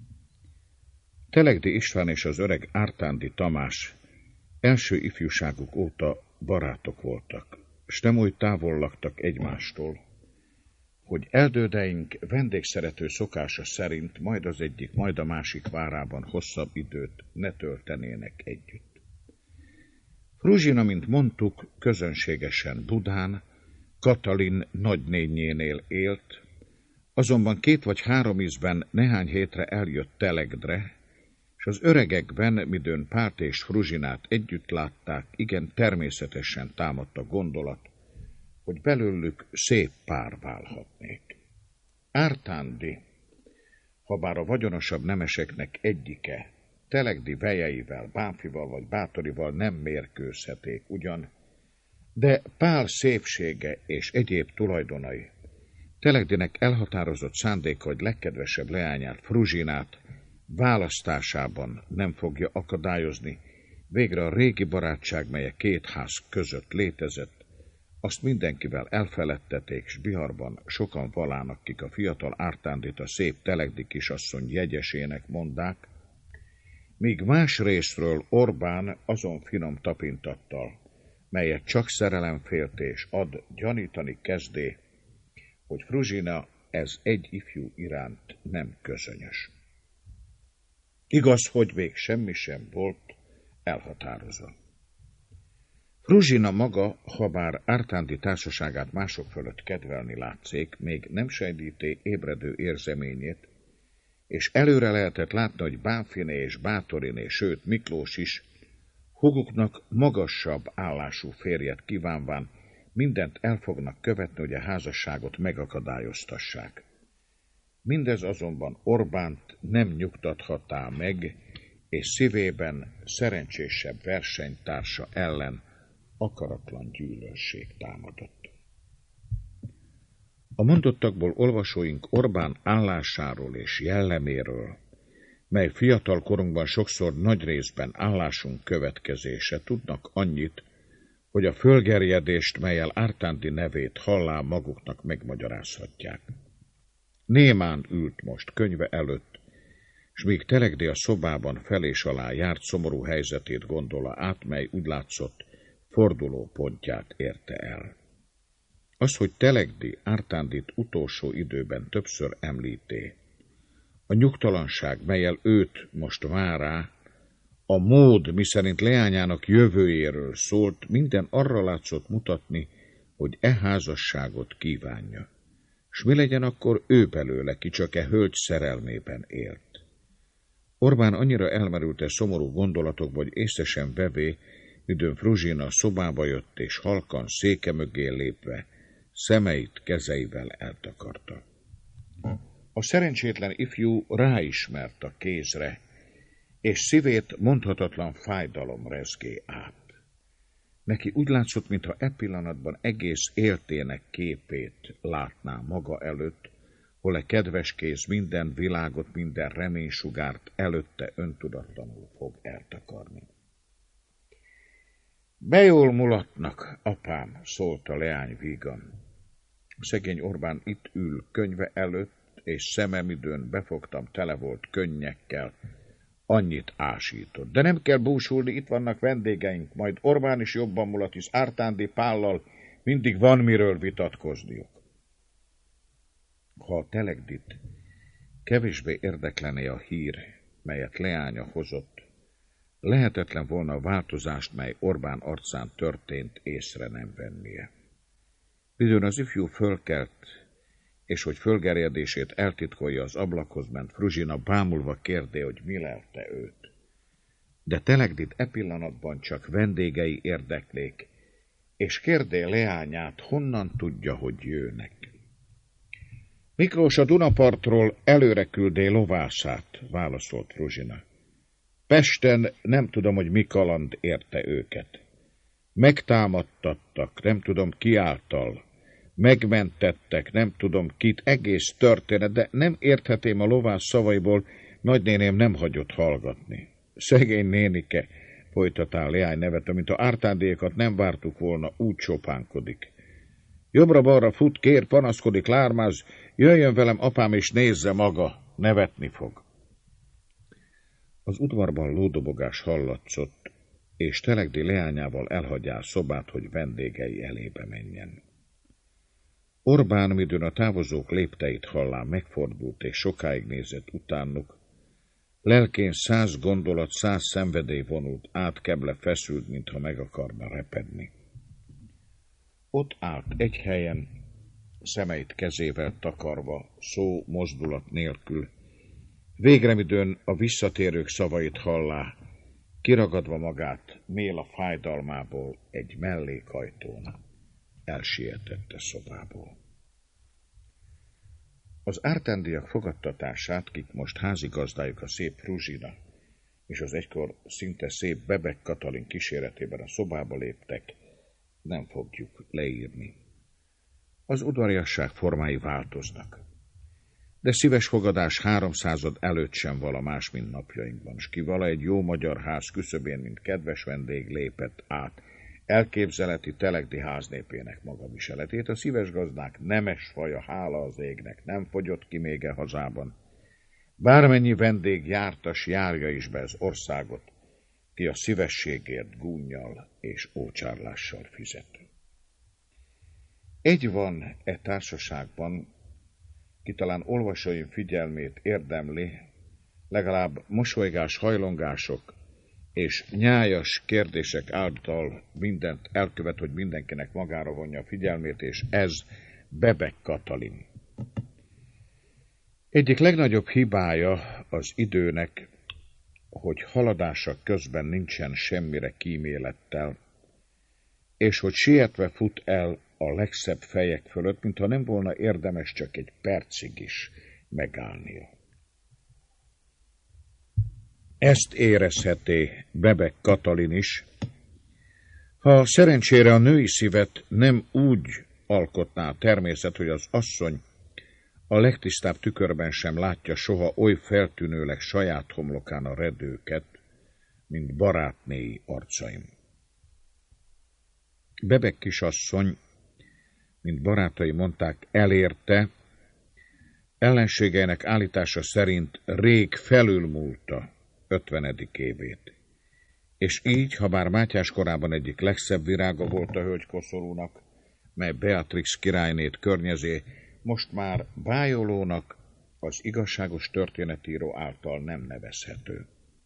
Telegdi István és az öreg Ártándi Tamás első ifjúságuk óta barátok voltak, s nem úgy távol laktak egymástól, hogy eldődeink vendégszerető szokása szerint majd az egyik, majd a másik várában hosszabb időt ne töltenének együtt. Fruzsina, mint mondtuk, közönségesen Budán, Katalin nagynényénél élt, azonban 2 vagy 3 ízben néhány hétre eljött Telegdre, és az öregekben, midőn Pált és Fruzsinát együtt látták, igen természetesen támadt a gondolat, hogy belőlük szép pár válhatnék. Ártándi, habár a vagyonosabb nemeseknek egyike, Telegdi vejeivel, Bánfival vagy Bátorival nem mérkőzheték ugyan, de Pál szépsége és egyéb tulajdonai, Telegdinek elhatározott szándéka, hogy legkedvesebb leányát, Fruzsinát választásában nem fogja akadályozni, végre a régi barátság, mely a 2 ház között létezett, azt mindenkivel elfeledtették, s Biharban sokan valának, kik a fiatal Ártándit a szép Telegdi kisasszony jegyesének mondák, míg más részről Orbán azon finom tapintattal, melyet csak szerelemféltés ad, gyanítani kezdé, hogy Fruzsina ez egy ifjú iránt nem közönyös. Igaz, hogy még semmi sem volt elhatározva. Fruzsina maga, habár Ártándi társaságát mások fölött kedvelni látszék, még nem sejtíté ébredő érzeményét, és előre lehetett látni, hogy Bánfiné és Bátoriné, sőt Miklós is, huguknak magasabb állású férjet kívánván mindent el fognak követni, hogy a házasságot megakadályoztassák. Mindez azonban Orbánt nem nyugtathatá meg, és szívében szerencsésebb versenytársa ellen akaratlan gyűlölség támadott. A mondottakból olvasóink Orbán állásáról és jelleméről, mely fiatal korunkban sokszor nagy részben állásunk következése, tudnak annyit, hogy a fölgerjedést, melyel Ártándi nevét hallá maguknak megmagyarázhatják. Némán ült most könyve előtt, s míg Telegdi a szobában fel és alá járt, szomorú helyzetét gondola át, mely úgy látszott forduló pontját érte el. Az, hogy Telegdi Ártándit utolsó időben többször említé, a nyugtalanság, melyel őt most várá, a mód, miszerint leányának jövőjéről szólt, minden arra látszott mutatni, hogy e házasságot kívánja. S mi legyen akkor ő belőle, ki csak e hölgy szerelmében élt. Orbán annyira elmerült szomorú gondolatokba, hogy észre sem vevé, midőn Fruzsina a szobába jött, és halkan széke mögé lépve szemeit kezeivel eltakarta. A szerencsétlen ifjú ráismert a kézre, és szívét mondhatatlan fájdalom rezgé át. Neki úgy látszott, mintha e pillanatban egész éltének képét látná maga előtt, hol a kedves kéz minden világot, minden reménysugárt előtte öntudatlanul fog eltakarni. Bejól mulatnak, apám, szólt a leány vígan. Szegény Orbán itt ül könyve előtt, és szemem időn befogtam, tele volt könnyekkel, annyit ásított. De nem kell búsulni, itt vannak vendégeink, majd Orbán is jobban mulat, hisz Ártándi Pállal mindig van miről vitatkozniuk. Ha a Telegdit kevésbé érdeklené a hír, melyet leánya hozott, lehetetlen volna a változást, mely Orbán arcán történt, észre nem vennie. Midőn az ifjú fölkelt, és hogy fölgerjedését eltitkolja, az ablakhoz ment, Fruzsina bámulva kérdé, hogy mi lelte őt. De Telegdit e pillanatban csak vendégei érdeklék, és kérdé leányát, honnan tudja, hogy jönnek. Miklós a Dunapartról előre küldé lovászát, válaszolt Fruzsina. Pesten nem tudom, hogy mi kaland érte őket. Megtámadtattak, nem tudom ki által. Megmentettek, nem tudom kit, egész történet, de nem érthetém a lovász szavaiból, nagynéném nem hagyott hallgatni. Szegény nénike, folytatál leány nevetve, mint ha Ártándiékat nem vártuk volna, úgy sopánkodik. Jobbra-balra fut, kér, panaszkodik, lármáz, jöjjön velem apám és nézze maga, nevetni fog. Az udvarban lódobogás hallatszott, és Telegdi leányával elhagyja a szobát, hogy vendégei elébe menjen. Orbán, midőn a távozók lépteit hallá, megfordult és sokáig nézett utánuk. Lelkén 100 gondolat, 100 szenvedély vonult, átkeble feszült, mintha meg akarna repedni. Ott állt egy helyen, szemeit kezével takarva, szó, mozdulat nélkül. Végre midőn a visszatérők szavait hallá, kiragadva magát méla fájdalmából egy mellékajtón, elsietett a szobából. Az ártándiak fogadtatását, kik most házigazdájuk a szép Fruzsina, és az egykor szinte szép Bebek Katalin kíséretében a szobába léptek, nem fogjuk leírni. Az udvariasság formái változnak, de szíves fogadás 300 előtt sem vala más, mint napjainkban, s ki vala egy jó magyar ház küszöbén, mint kedves vendég lépett át, elképzeleti Telegdi háznépének magaviseletét, a szíves gazdák nemes faja, hála az égnek, nem fogyott ki még e hazában. Bármennyi vendég jártas, járja is be az országot, ki a szívességért gúnnyal és ócsárlással fizet. Egy van e társaságban, ki talán olvasóim figyelmét érdemli, legalább mosolygás, hajlongások és nyájas kérdések által mindent elkövet, hogy mindenkinek magára vonja a figyelmét, és ez Bebek Katalin. Egyik legnagyobb hibája az időnek, hogy haladása közben nincsen semmire kímélettel, és hogy sietve fut el a legszebb fejek fölött, mintha nem volna érdemes csak egy percig is megállnia. Ezt érezheti Bebek Katalin is, ha szerencsére a női szívet nem úgy alkotná a természet, hogy az asszony a legtisztább tükörben sem látja soha oly feltűnőleg saját homlokán a redőket, mint barátnéi arcaim. Bebek kisasszony, mint barátai mondták, elérte, ellenségeinek állítása szerint rég felülmúlta 50. évét. És így, ha bár Mátyás korában egyik legszebb virága volt a hölgykoszorúnak, mely Beatrix királynét környezé, most már bájolónak, az igazságos történetíró által nem nevezhető.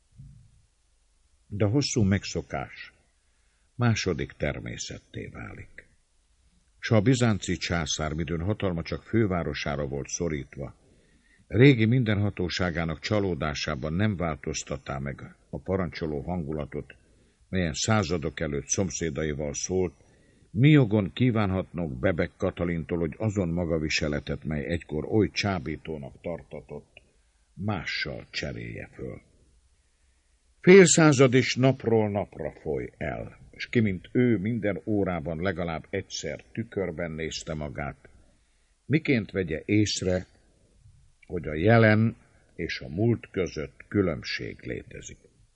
De hosszú megszokás második természetté válik. S a bizánci császár, midőn hatalma csak fővárosára volt szorítva, régi mindenhatóságának csalódásában nem változtattá meg a parancsoló hangulatot, melyen századok előtt szomszédaival szólt, mi jogon kívánhatnok Bebek Katalintól, hogy azon magaviseletet, mely egykor oly csábítónak tartatott, mással cserélje föl. Fél század is napról napra foly el, és ki, mint ő, minden órában legalább egyszer tükörben nézte magát, miként vegye észre, hogy a jelen és a múlt között különbség létezik.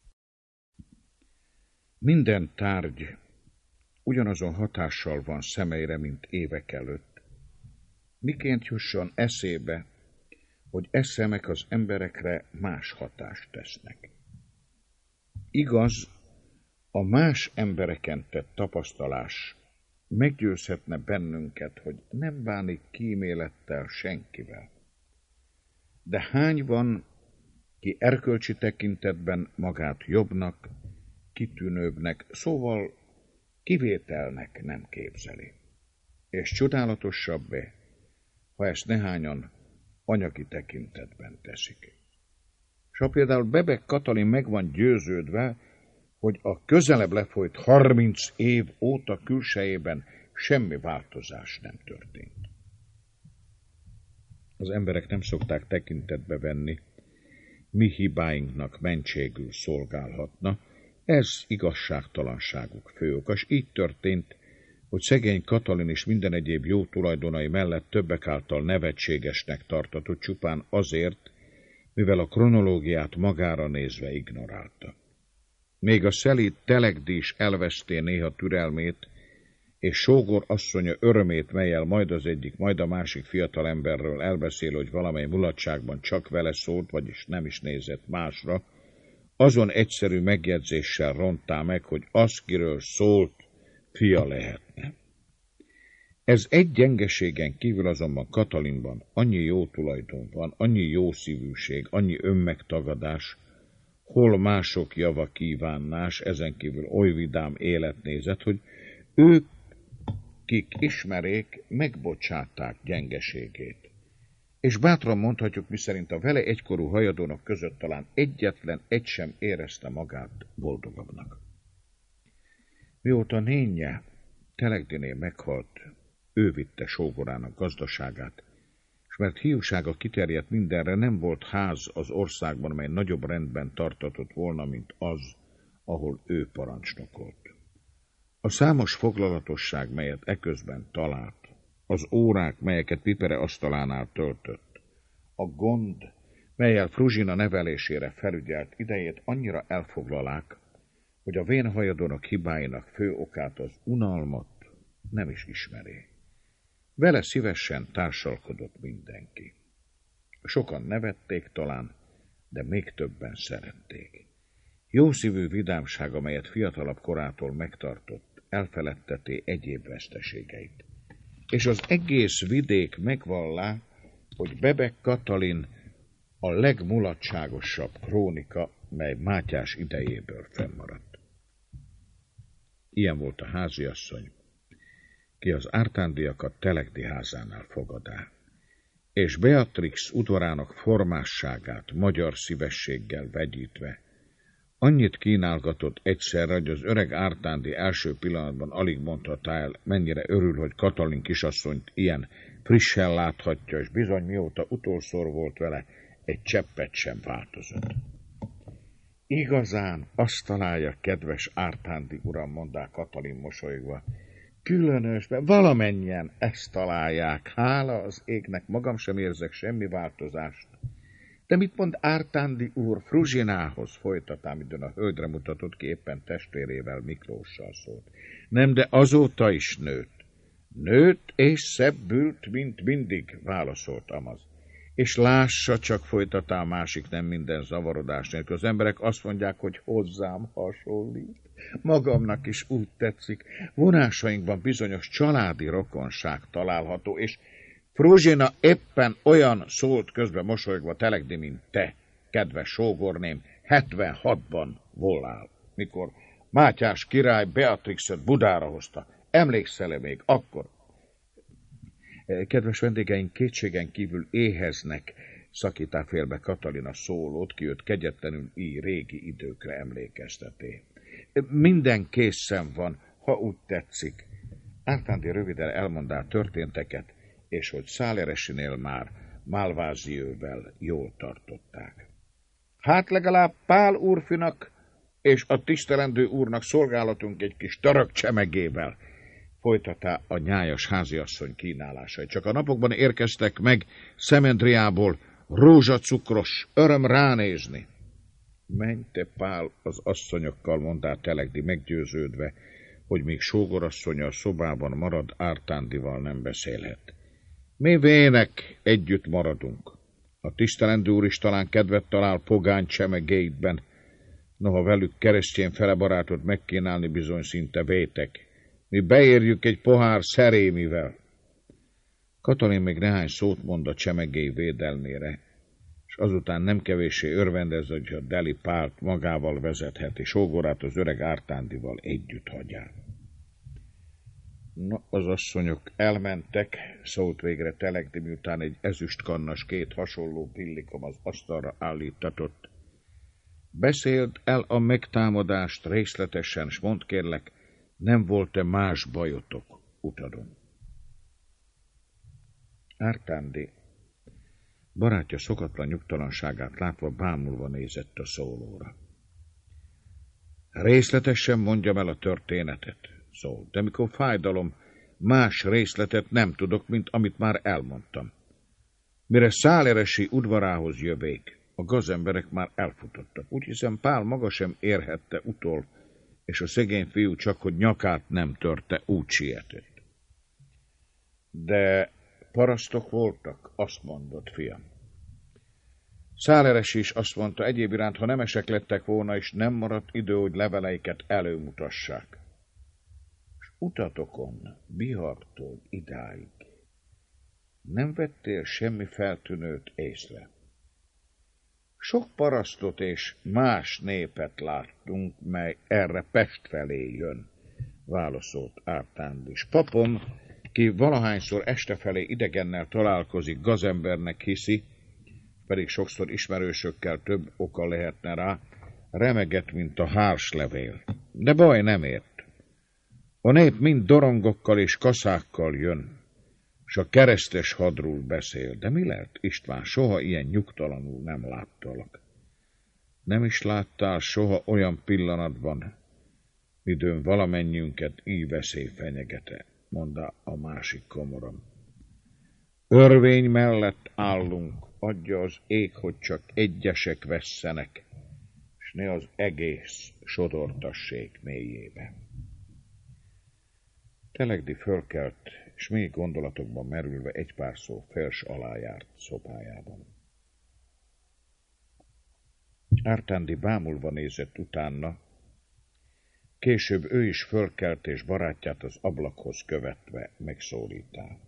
Minden tárgy ugyanazon hatással van szemeire, mint évek előtt. Miként jusson eszébe, hogy eszemek az emberekre más hatást tesznek. Igaz, a más embereken tett tapasztalás meggyőzhetne bennünket, hogy nem bánik kímélettel senkivel. De hány van, ki erkölcsi tekintetben magát jobbnak, kitűnőbbnek, szóval kivételnek nem képzeli. És csodálatosabb-e, ha ezt nehányan anyagi tekintetben teszik. S ha például Bebek Katalin meg van győződve, hogy a közelebb lefolyt 30 év óta külsejében semmi változás nem történt. Az emberek nem szokták tekintetbe venni, mi hibáinknak mentségül szolgálhatna, ez igazságtalanságuk fő oka, s így történt, hogy szegény Katalin is minden egyéb jó tulajdonai mellett többek által nevetségesnek tartatott csupán azért, mivel a kronológiát magára nézve ignorálta. Még a szelíd Telegdi is elveszté néha türelmét, és sógor asszonya örömét, mellyel majd az egyik, majd a másik fiatalemberről elbeszél, hogy valamely mulatságban csak vele szólt, vagyis nem is nézett másra, azon egyszerű megjegyzéssel rontá meg, hogy az, kiről szólt, fia lehetne. Ez egy gyengeségen kívül azonban Katalinban annyi jó tulajdon van, annyi jó szívűség, annyi önmegtagadás, hol mások java kívánás, ezen kívül oly vidám életnézet, hogy ők, kik ismerék, megbocsáták gyengeségét. És bátran mondhatjuk, miszerint a vele egykorú hajadónak között talán egyetlen egy sem érezte magát boldogabbnak. Mióta nénje Telegdinél meghalt, ő vitte sógorának gazdaságát, és mert hiúsága kiterjedt mindenre, nem volt ház az országban, mely nagyobb rendben tartatott volna, mint az, ahol ő parancsnokolt. A számos foglalatosság, melyet eközben talált, az órák, melyeket Pipere asztalánál töltött, a gond, mellyel Fruzsina nevelésére felügyelt idejét annyira elfoglalák, hogy a vén hajadónak hibáinak fő okát, az unalmat nem is ismeri. Vele szívesen társalkodott mindenki. Sokan nevették talán, de még többen szerették. Jószívű vidámság, amelyet fiatalabb korától megtartott, elfeledteti egyéb veszteségeit. És az egész vidék megvallá, hogy Bebek Katalin a legmulatságosabb krónika, mely Mátyás idejéből fennmaradt. Ilyen volt a háziasszony, ki az ártándiakat Telegdi házánál fogadá, és Beatrix udvarának formásságát magyar szívességgel vegyítve, annyit kínálgatott egyszerre, hogy az öreg ártándi első pillanatban alig mondhatá el, mennyire örül, hogy Katalin kisasszonyt ilyen frissen láthatja, és bizony mióta utolszor volt vele, egy cseppet sem változott. Igazán azt találja, kedves ártándi uram, mondá Katalin mosolygva, különösben valamennyien ezt találják, hála az égnek, magam sem érzek semmi változást. De mit mond Ártándi úr Fruzsinához, folytatám, időn a hölgyre mutatott, ki éppen testvérével, Miklóssal szólt. Nem, de azóta is nőtt. Nőtt és szebbült, mint mindig, válaszolt Amaz. És lássa csak, folytatá a másik, nem minden zavarodás nélkül. Az emberek azt mondják, hogy hozzám hasonlít. Magamnak is úgy tetszik. Vonásainkban bizonyos családi rokonság található, és Fruzsina éppen olyan szólt közben mosolygva Telegdi, mint te, kedves sógorném, 76-ban volál, mikor Mátyás király Beatrixet Budára hozta. Emlékszel-e még akkor? Kedves vendégeink kétségen kívül éheznek, szakítá félbe Katalina szólót, ki őt kegyetlenül így régi időkre emlékezteté. Minden készen van, ha úgy tetszik. Ártándi röviden elmondá történteket, és hogy Száleresinél már Malvázióvel jól tartották. Hát legalább Pál úrfinak és a tisztelendő úrnak szolgálatunk egy kis tarak csemegével, folytatá a nyájas háziasszony kínálásai. Csak a napokban érkeztek meg Szemendriából rózsacukros, öröm ránézni. Menj te, Pál, az asszonyokkal, mondá Telegdi meggyőződve, hogy még sógorasszonya a szobában marad, Ártándival nem beszélhet. Mi vének együtt maradunk. A tisztelendő úr is talán kedvet talál pogány csemegéidben, noha velük keresztjén felebarátot megkínálni bizony szinte vétek. Mi beérjük egy pohár szerémivel. Katalin még néhány szót mond a csemegély védelmére, és azután nem kevéssé örvendez, hogy a Deli Pált magával vezetheti, sógorát az öreg Ártándival együtt hagyják. Na, az asszonyok elmentek, szólt végre Telegdi, miután egy ezüstkannas két hasonló pillikom az asztalra állítatott. Beszéld el a megtámadást részletesen, s mondd kérlek, nem volt-e más bajotok utadon? Ártándi barátja szokatlan nyugtalanságát látva bámulva nézett a szólóra. Részletesen mondjam el a történetet, szólt, de mikor fájdalom, más részletet nem tudok, mint amit már elmondtam. Mire Száleresi udvarához jövék, a gazemberek már elfutottak. Úgy hiszem, Pál maga sem érhette utol, és a szegény fiú csak, hogy nyakát nem törte, úgy sietett. De parasztok voltak, azt mondott, fiam. Száleres is azt mondta, egyéb iránt, ha nemesek lettek volna, és nem maradt idő, hogy leveleiket előmutassák. És utatokon, Bihartól idáig nem vettél semmi feltűnőt észre. Sok parasztot és más népet láttunk, mely erre Pest felé jön, válaszolt Ártánd is. Papom, ki valahányszor este felé idegennel találkozik, gazembernek hiszi, pedig sokszor ismerősökkel több oka lehetne rá, remeget, mint a hárslevél. De baj nem ért. A nép mind dorongokkal és kaszákkal jön, s a keresztes hadról beszél. De mi lett, István, soha ilyen nyugtalanul nem láttalak. Nem is láttál soha olyan pillanatban, midőn valamennyiünket így veszély fenyegete, mondta a másik komorom. Örvény mellett állunk, adja az ég, hogy csak egyesek vesszenek, s ne az egész sodortassék mélyébe. Telegdi fölkelt, és még gondolatokban merülve egy pár szó fels alá járt szobájában. Ártándi bámulva nézett utána, később ő is fölkelt, és barátját az ablakhoz követve megszólítál.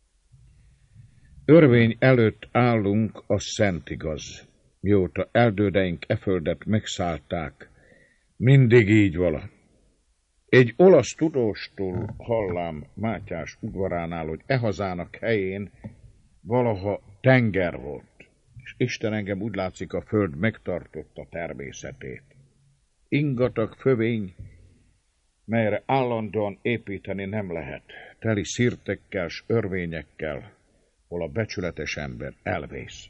Örvény előtt állunk, az szent igaz. Mióta eldődeink e földet megszállták, mindig így vala. Egy olasz tudóstól hallám Mátyás udvaránál, hogy e hazának helyén valaha tenger volt, és Isten engem úgy látszik, a föld megtartotta természetét. Ingatag fövény, melyre állandóan építeni nem lehet, teli szirtekkel s örvényekkel, hol a becsületes ember elvész.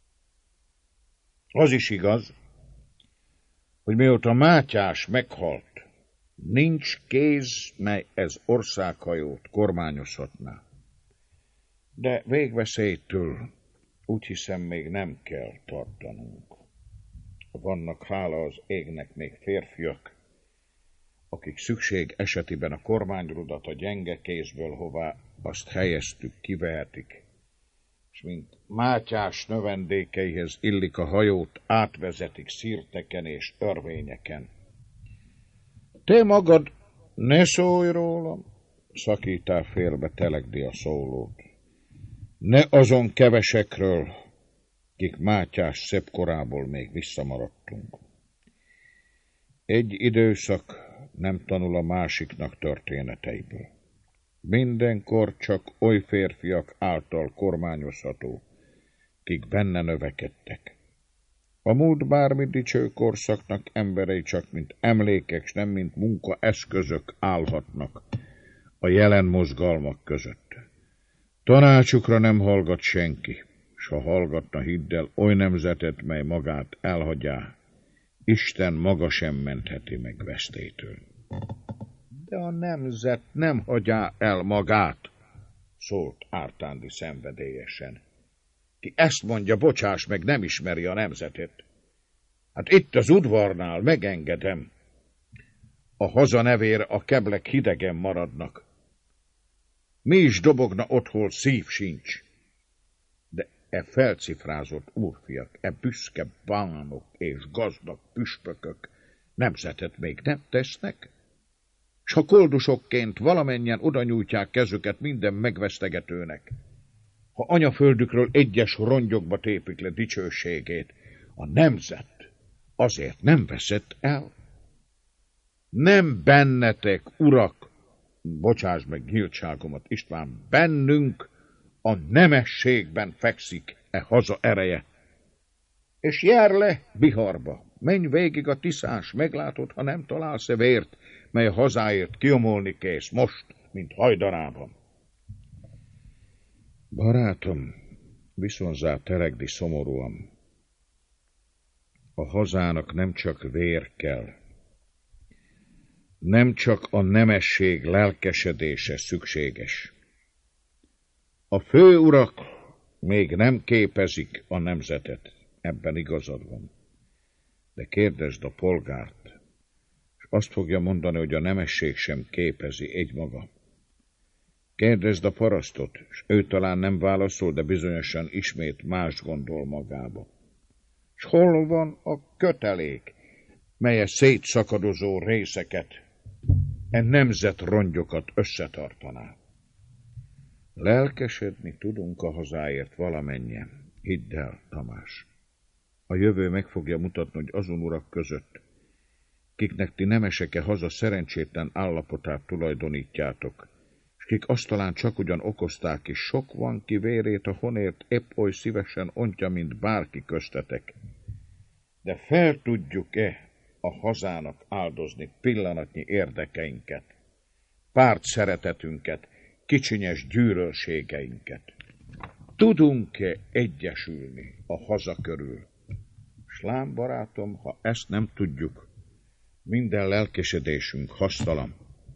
Az is igaz, hogy mióta Mátyás meghalt, nincs kéz, mely ez országhajót kormányozhatná. De végveszélytől úgy hiszem még nem kell tartanunk. Vannak, hála az égnek, még férfiak, akik szükség esetében a kormányrudat a gyenge kézből, hová azt helyeztük, kivehetik, és mint Mátyás növendékeihez illik a hajót, átvezetik szirteken és örvényeken. Te magad ne szólj rólam, szakítál félbe Telegdi a szólót. Ne azon kevesekről, kik Mátyás szebb korából még visszamaradtunk. Egy időszak nem tanul a másiknak történeteiből. Mindenkor csak oly férfiak által kormányozható, kik benne növekedtek. A múlt bármi dicső korszaknak emberei csak mint emlékek, s nem mint munkaeszközök állhatnak a jelen mozgalmak között. Tanácsukra nem hallgat senki, s ha hallgatna, hidd el, oly nemzetet, mely magát elhagyá, Isten maga sem mentheti meg vesztétől. De a nemzet nem hagyá el magát, szólt Ártándi szenvedélyesen. Ki ezt mondja, bocsáss meg, nem ismeri a nemzetet. Hát itt az udvarnál megengedem. A haza nevére a keblek hidegen maradnak. Mi is dobogna ott, hol szív sincs. De e felcifrázott úrfiak, e büszke bánok és gazdag püspökök nemzetet még nem tesznek? S ha koldusokként valamennyien oda nyújtják kezüket minden megvesztegetőnek, ha anyaföldükről egyes rongyokba tépik le dicsőségét, a nemzet azért nem veszett el. Nem bennetek, urak, bocsáss meg nyíltságomat, István, bennünk a nemességben fekszik e haza ereje. És jár le Biharba, menj végig a Tiszás, meglátod, ha nem találsz-e vért, mely a hazáért kiomolni kész most, mint hajdanában. Barátom, viszonzá Telegdi szomorúan, a hazának nem csak vér kell, nem csak a nemesség lelkesedése szükséges. A főurak még nem képezik a nemzetet, ebben igazad van. De kérdezd a polgárt, és azt fogja mondani, hogy a nemesség sem képezi egymaga. Kérdezd a parasztot, és ő talán nem válaszol, de bizonyosan ismét más gondol magába. És hol van a kötelék, mely szétszakadozó részeket, nemzet rongyokat összetartaná? Lelkesedni tudunk a hazáért valamennyien. Hidd el, Tamás. A jövő meg fogja mutatni, hogy azon urak között, kiknek ti nemeseke haza szerencsétlen állapotát tulajdonítjátok, és kik azt talán csak ugyan okozták is, sok van, ki vérét a honért épp oly szívesen ontja, mint bárki köztetek. De fel tudjuk-e a hazának áldozni pillanatnyi érdekeinket, párt szeretetünket, kicsinyes gyűlölségeinket? Tudunk-e egyesülni a haza körül? S lám, barátom, ha ezt nem tudjuk, minden lelkesedésünk hasztalan.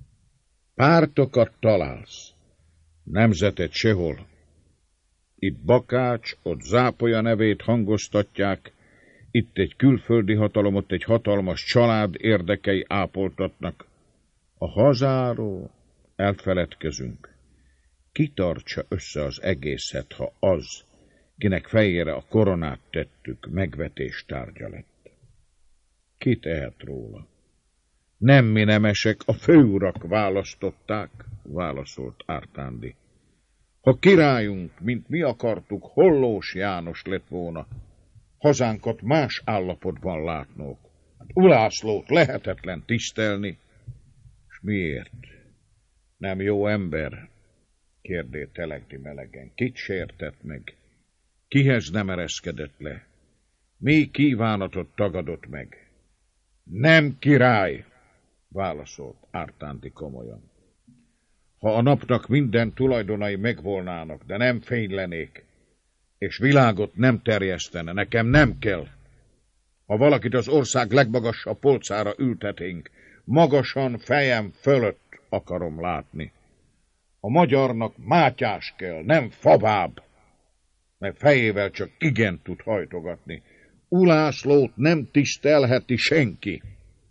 Pártokat találsz, nemzetet sehol. Itt Bakács, ott Zápolya nevét hangoztatják, itt egy külföldi hatalom, ott egy hatalmas család érdekei ápoltatnak. A hazáról elfeledkezünk. Ki tartsa össze az egészet, ha az, kinek fejére a koronát tettük, megvetés tárgya lett? Ki tehet róla? Nem mi nemesek, a főurak választották, válaszolt Ártándi. Ha királyunk, mint mi akartuk, Hollós János lett volna, hazánkat más állapotban látnók. Hát Ulászlót lehetetlen tisztelni. És miért? Nem jó ember? Kérdé Telegdi melegen. Kit sértett meg? Kihez nem ereszkedett le? Mi kívánatot tagadott meg? Nem király, válaszolt Ártándi komolyan. Ha a napnak minden tulajdonai megvolnának, de nem fénylenék, és világot nem terjesztene, nekem nem kell. Ha valakit az ország legmagasabb polcára ültetünk, magasan fejem fölött akarom látni. A magyarnak Mátyás kell, nem Fabáb, mert fejével csak igen tud hajtogatni. Ulászlót nem tisztelheti senki.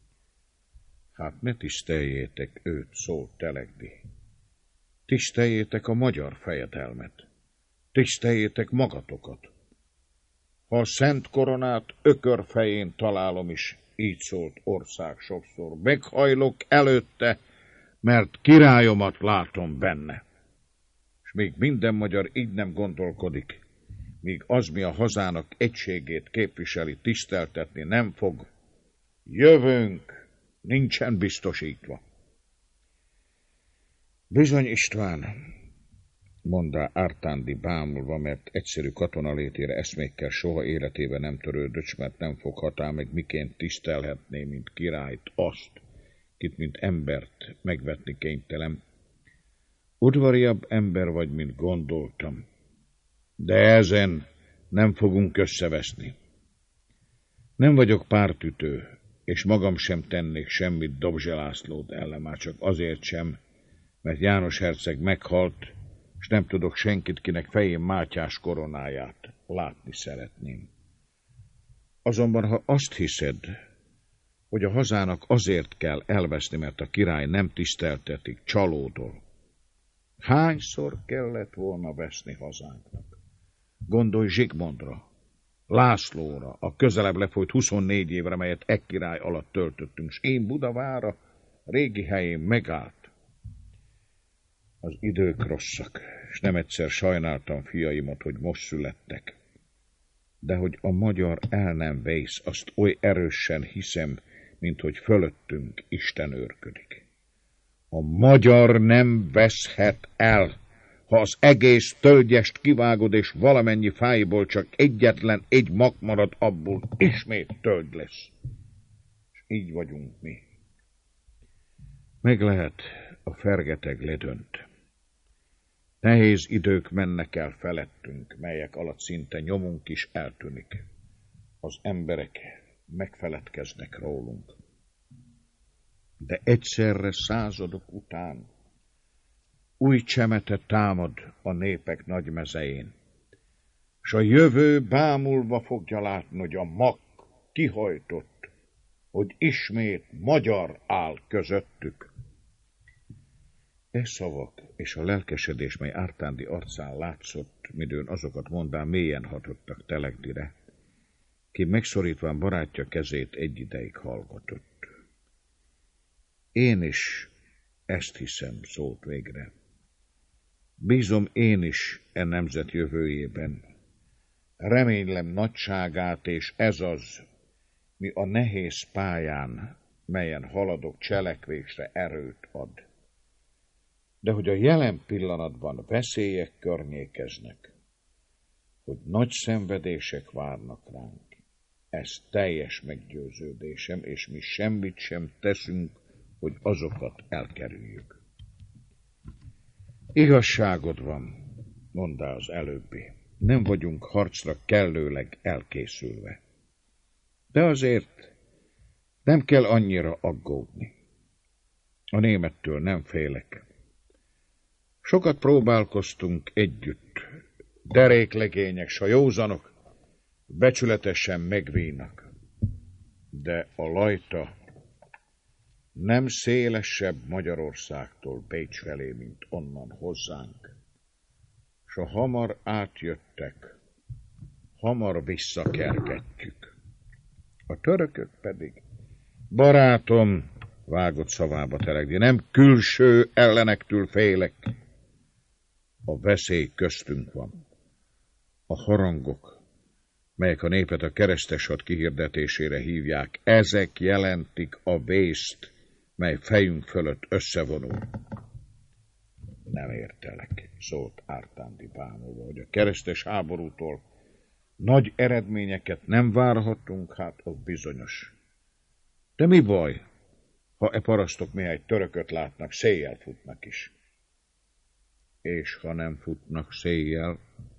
Hát ne tiszteljétek őt, szólt Telegdi. Tiszteljétek a magyar fejedelmet. Tiszteljétek magatokat. Ha a szent koronát ökörfején találom is, így szólt ország sokszor, meghajlok előtte, mert királyomat látom benne. És még minden magyar így nem gondolkodik, míg az, mi a hazának egységét képviseli, tiszteltetni nem fog. Jövőnk nincsen biztosítva. Bizony, István, mondta Ártándi bámulva, mert egyszerű katona létére eszmékkel soha életében nem törődött, mert nem foghatá meg miként tisztelhetné, mint királyt azt, kit mint embert megvetni kénytelen. Udvariabb ember vagy, mint gondoltam, de ezen nem fogunk összeveszni. Nem vagyok pártütő, és magam sem tennék semmit Dobzse Lászlód ellen, már csak azért sem, mert János herceg meghalt, és nem tudok senkit, kinek fején Mátyás koronáját látni szeretném. Azonban, ha azt hiszed, hogy a hazának azért kell elveszni, mert a király nem tiszteltetik, csalódol. Hányszor kellett volna veszni hazánknak? Gondolj Zsigmondra, Lászlóra, a közelebb lefolyt 24 évre, melyet király alatt töltöttünk, s én Budavára régi helyén megállt. Az idők rosszak, és nem egyszer sajnáltam fiaimat, hogy most születtek. De hogy a magyar el nem vész, azt oly erősen hiszem, mint hogy fölöttünk Isten őrködik. A magyar nem veszhet el, ha az egész tölgyest kivágod, és valamennyi fájból csak egyetlen egy mag marad, abból ismét tölgy lesz. És így vagyunk mi. Meg lehet, a fergeteg ledönt. Nehéz idők mennek el felettünk, melyek alatt szinte nyomunk is eltűnik. Az emberek megfeledkeznek rólunk. De egyszerre századok után új csemete támad a népek nagy mezején, s a jövő bámulva fogja látni, hogy a mag kihajtott, hogy ismét magyar áll közöttük. E szavak és a lelkesedés, mely Ártándi arcán látszott, midőn azokat mondván mélyen hatottak Telegdire, ki megszorítván barátja kezét egy ideig hallgatott. Én is ezt hiszem, szólt végre. Bízom én is e nemzet jövőjében. Reménylem nagyságát, és ez az, mi a nehéz pályán, melyen haladok, cselekvésre erőt ad. De hogy a jelen pillanatban veszélyek környékeznek, hogy nagy szenvedések várnak ránk, ez teljes meggyőződésem, és mi semmit sem teszünk, hogy azokat elkerüljük. Igazságod van, mondta az előbbi. Nem vagyunk harcra kellőleg elkészülve. De azért nem kell annyira aggódni. A némettől nem félek. Sokat próbálkoztunk együtt. Deréklegények, s a józanok becsületesen megvínak. De a lajta nem szélesebb Magyarországtól Bécs felé, mint onnan hozzánk. S ha hamar átjöttek, hamar visszakergetjük. A törökök pedig, barátom, vágott szavába Telegdi, nem külső ellenektől félek. A veszély köztünk van. A harangok, melyek a népet a keresztes had kihirdetésére hívják, ezek jelentik a vészt, mely fejünk fölött összevonul. Nem értelek, szólt Ártándi bámulva, hogy a keresztes háborútól nagy eredményeket nem várhatunk, hát az bizonyos. De mi baj, ha e parasztok néhány törököt látnak, széjjel futnak is? És ha nem futnak széjjel,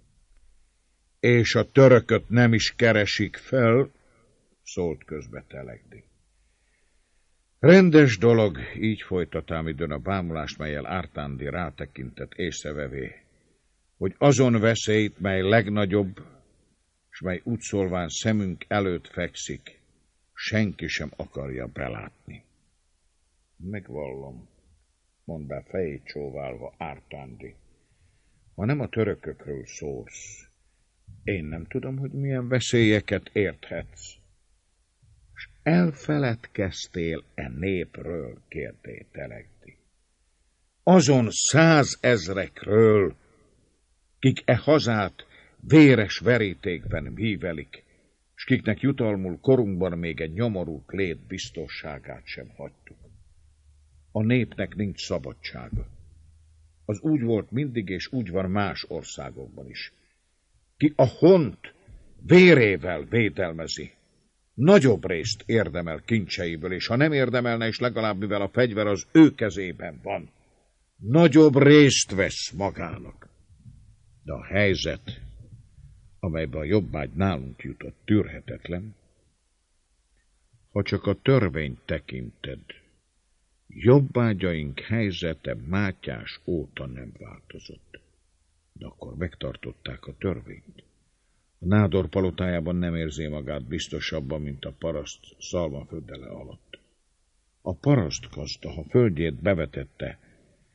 és a törököt nem is keresik fel, szólt közbe Telegdi. Rendes dolog, így folytatám időn a bámulást, mellyel Ártándi rátekintett észrevevé, hogy azon veszélyt, mely legnagyobb, s mely úgy szólván szemünk előtt fekszik, senki sem akarja belátni. Megvallom, mondta fejét csóválva Ártándi, ha nem a törökökről szólsz, én nem tudom, hogy milyen veszélyeket érthetsz. És elfeledkeztél-e népről, kérdé Telegdi. Azon 100 000-ekről, kik e hazát véres verítékben művelik, s kiknek jutalmul korunkban még egy nyomorult lét biztosságát sem hagytuk. A népnek nincs szabadsága. Az úgy volt mindig, és úgy van más országokban is. Ki a hont vérével védelmezi, nagyobb részt érdemel kincseiből, és ha nem érdemelne is, legalább mivel a fegyver az ő kezében van, nagyobb részt vesz magának. De a helyzet, amelyben a jobbágy nálunk jutott, tűrhetetlen. Ha csak a törvényt tekinted, jobbágyaink helyzete Mátyás óta nem változott. De akkor megtartották a törvényt. A nádor palotájában nem érzi magát biztosabban, mint a paraszt szalmaföldele alatt. A parasztgazda, ha földjét bevetette,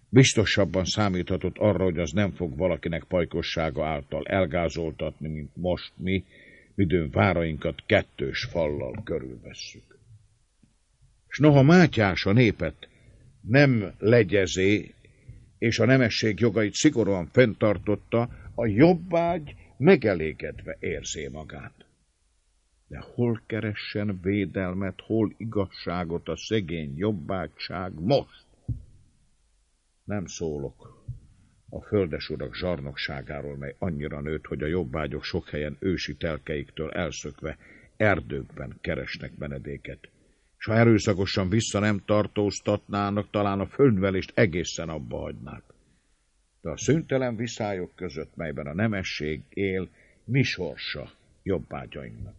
Biztosabban számíthatott arra, hogy az nem fog valakinek pajkossága által elgázoltatni, mint most mi, midőn várainkat kettős fallal körülvesszük. S noha Mátyás a népet nem legyezé, és a nemesség jogait szigorúan fenntartotta, a jobbágy megelégedve érzé magát. De hol keressen védelmet, hol igazságot a szegény jobbágyság most? Nem szólok a földesurak zsarnokságáról, mely annyira nőtt, hogy a jobbágyok sok helyen ősi telkeiktől elszökve erdőkben keresnek menedéket. És ha erőszakosan vissza nem tartóztatnának, talán a földvelést egészen abba hagynák. De a szüntelen viszályok között, melyben a nemesség él, mi sorsa jobbágyainknak?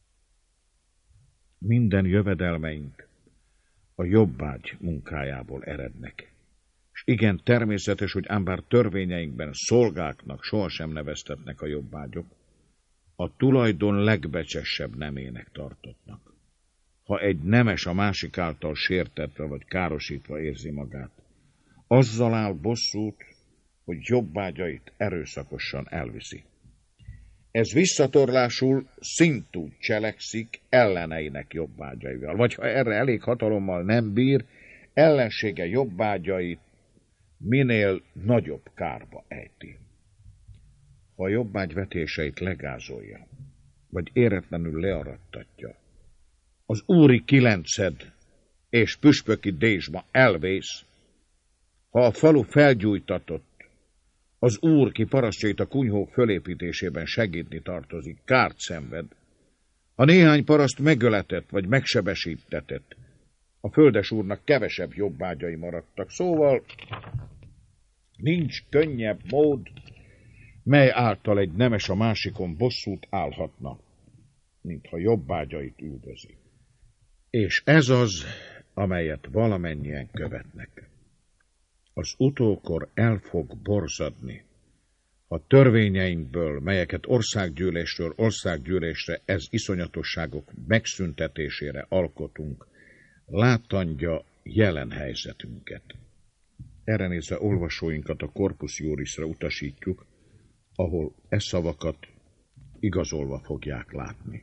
Minden jövedelmeink a jobbágy munkájából erednek. És igen, természetes, hogy ám bár törvényeinkben szolgáknak sohasem neveztetnek a jobbágyok, a tulajdon legbecsesebb nemének tartottnak. Ha egy nemes a másik által sértetve vagy károsítva érzi magát, azzal áll bosszút, hogy jobbágyait erőszakosan elviszi. Ez visszatorlásul szintúgy cselekszik elleneinek jobbágyaival, vagy ha erre elég hatalommal nem bír, ellensége jobbágyait minél nagyobb kárba ejti. Ha a jobbágy vetéseit legázolja, vagy éretlenül learadtatja, az úri kilenced és püspöki dézsma elvész, ha a falu felgyújtatott, az úr, ki parasztjait a kunyhók fölépítésében segíteni tartozik, kárt szenved, ha néhány paraszt megöletett vagy megsebesítetett, a földes úrnak kevesebb jobbágyai maradtak, szóval nincs könnyebb mód, mely által egy nemes a másikon bosszút állhatna, mint ha jobbágyait üldözi. És ez az, amelyet valamennyien követnek. Az utókor el fog borzadni, ha törvényeinkből, melyeket országgyűlésről országgyűlésre ez iszonyatosságok megszüntetésére alkotunk, látandja jelen helyzetünket. Erre nézve olvasóinkat a Corpus Jurisra utasítjuk, ahol e szavakat igazolva fogják látni.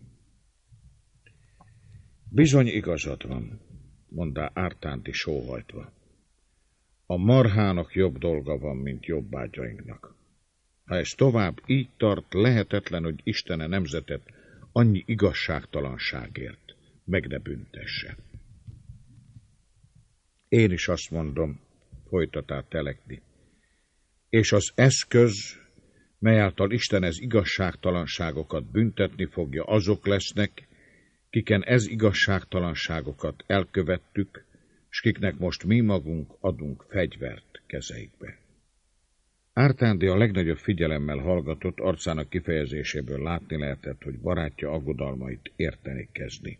Bizony igazad van, mondta Ártánti sóhajtva. A marhának jobb dolga van, mint jobbágyainknak. Ha ez tovább így tart, lehetetlen, hogy Istene nemzetet annyi igazságtalanságért meg ne büntesse. Én is azt mondom, folytatá Telekdi, és az eszköz, mely által Isten ez igazságtalanságokat büntetni fogja, azok lesznek, kiken ez igazságtalanságokat elkövettük, s kiknek most mi magunk adunk fegyvert kezeikbe. Ártándi a legnagyobb figyelemmel hallgatott, arcának kifejezéséből látni lehetett, hogy barátja aggodalmait érteni kezdi.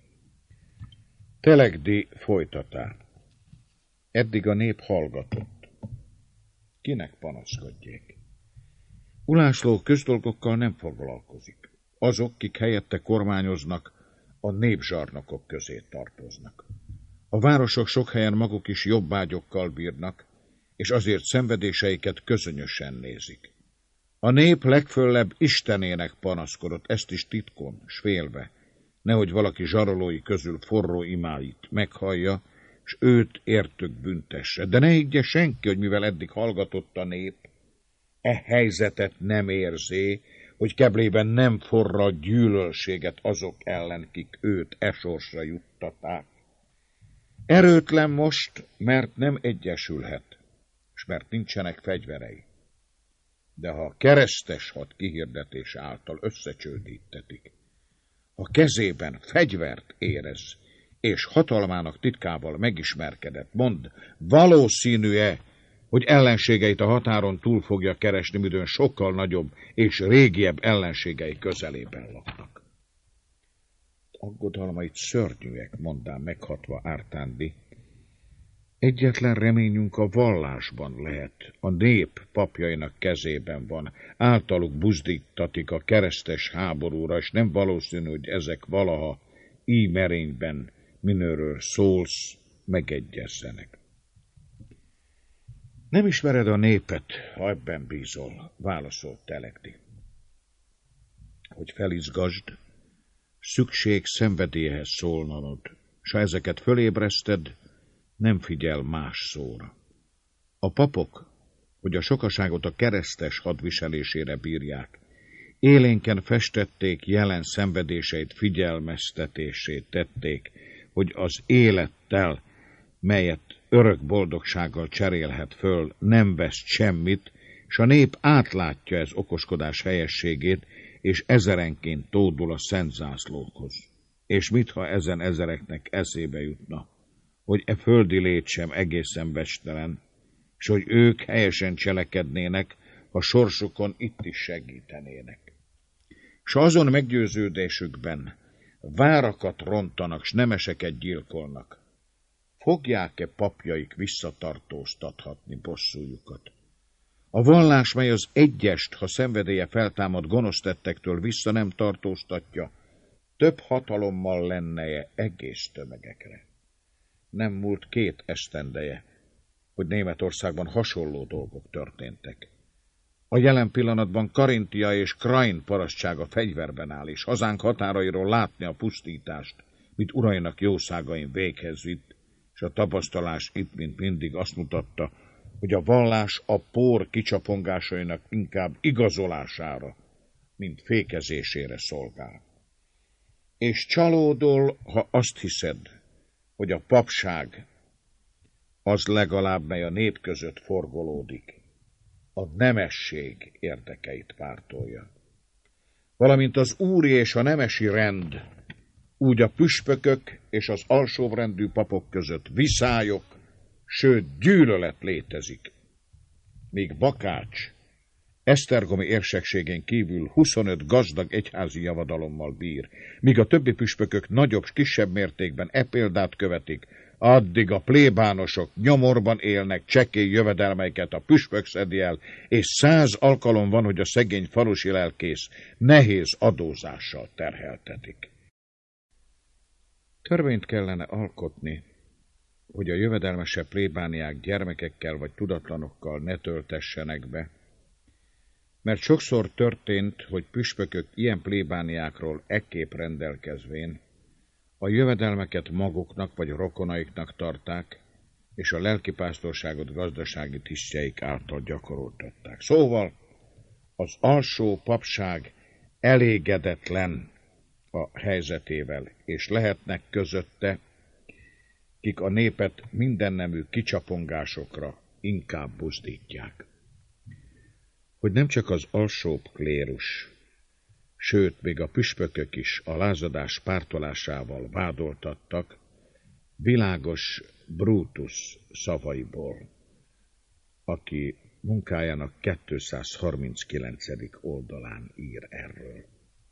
Telekdi folytatá. Eddig a nép hallgatott. Kinek panaszkodjék? Ulászló közdolgokkal nem foglalkozik. Azok, kik helyette kormányoznak, a népzsarnokok közé tartoznak. A városok sok helyen maguk is jobbágyokkal bírnak, és azért szenvedéseiket közönösen nézik. A nép legföllebb Istenének panaszkodott, ezt is titkon, s félve, nehogy valaki zsarolói közül forró imáit meghallja, s őt értük büntesse. De ne higgye senki, hogy mivel eddig hallgatott a nép, e helyzetet nem érzé, hogy keblében nem forrad gyűlölséget azok ellen, kik őt e sorsra juttatták. Erőtlen most, mert nem egyesülhet, és mert nincsenek fegyverei. De ha a keresztes had kihirdetése által összecsődítetik, ha kezében fegyvert érez, és hatalmának titkával megismerkedett, mondd, valószínű-e, hogy ellenségeit a határon túl fogja keresni, midőn sokkal nagyobb és régiebb ellenségei közelében laknak. Aggodalmait szörnyűek, mondám meghatva Ártándi. Egyetlen reményünk a vallásban lehet, a nép papjainak kezében van, általuk buzdítatik a keresztes háborúra, és nem valószínű, hogy ezek valaha így merényben, minőről szólsz, megegyezzenek. Nem ismered a népet, ha ebben bízol, válaszolt Telegdi. Hogy felizgasd, szükség szenvedélyhez szólnod, s ha ezeket fölébreszted, nem figyel más szóra. A papok, hogy a sokaságot a keresztes hadviselésére bírják, élénken festették jelen szenvedéseit, figyelmeztetését tették, hogy az élettel, melyet örök boldogsággal cserélhet föl, nem vesz semmit, s a nép átlátja ez okoskodás helyességét, és ezerenként tódul a szent zászlókhoz. És mitha ezen ezereknek eszébe jutna, hogy e földi lét sem egészen bestelen, s hogy ők helyesen cselekednének, ha sorsukon itt is segítenének. S azon meggyőződésükben várakat rontanak, s nemeseket gyilkolnak, fogják-e papjaik visszatartóztathatni bosszújukat? A vallás, mely az egyest, ha szenvedélye feltámad gonosz tettektől vissza nem tartóztatja, több hatalommal lenneje egész tömegekre. Nem múlt 2 esztendeje, hogy Németországban hasonló dolgok történtek. A jelen pillanatban Karintia és Krain parasztsága fegyverben áll, és hazánk határairól látni a pusztítást, mint urainak jószágain véghez vitt, és a tapasztalás itt, mint mindig azt mutatta, hogy a vallás a pór kicsapongásainak inkább igazolására, mint fékezésére szolgál. És csalódol, ha azt hiszed, hogy a papság az legalább, mely a nép között forgolódik, a nemesség érdekeit pártolja. Valamint az úri és a nemesi rend, úgy a püspökök és az alsóbrendű papok között viszályok, sőt gyűlölet létezik. Míg Bakács esztergomi érsekségén kívül 25 gazdag egyházi javadalommal bír, míg a többi püspökök nagyobb, kisebb mértékben e példát követik, addig a plébánosok nyomorban élnek, csekély jövedelmeiket a püspök szedi el, és 100 alkalom van, hogy a szegény falusi lelkész nehéz adózással terheltetik. Törvényt kellene alkotni, hogy a jövedelmesebb plébániák gyermekekkel vagy tudatlanokkal ne töltessenek be, mert sokszor történt, hogy püspökök ilyen plébániákról ekképp rendelkezvén a jövedelmeket maguknak vagy rokonaiknak tarták, és a lelkipásztorságot gazdasági tisztjeik által gyakoroltatták. Szóval az alsó papság elégedetlen a helyzetével, és lehetnek közötte, kik a népet mindennemű kicsapongásokra inkább buzdítják. Hogy nem csak az alsóbb klérus, sőt, még a püspökök is a lázadás pártolásával vádoltattak, világos Brutus szavaiból, aki munkájának 239. oldalán ír erről.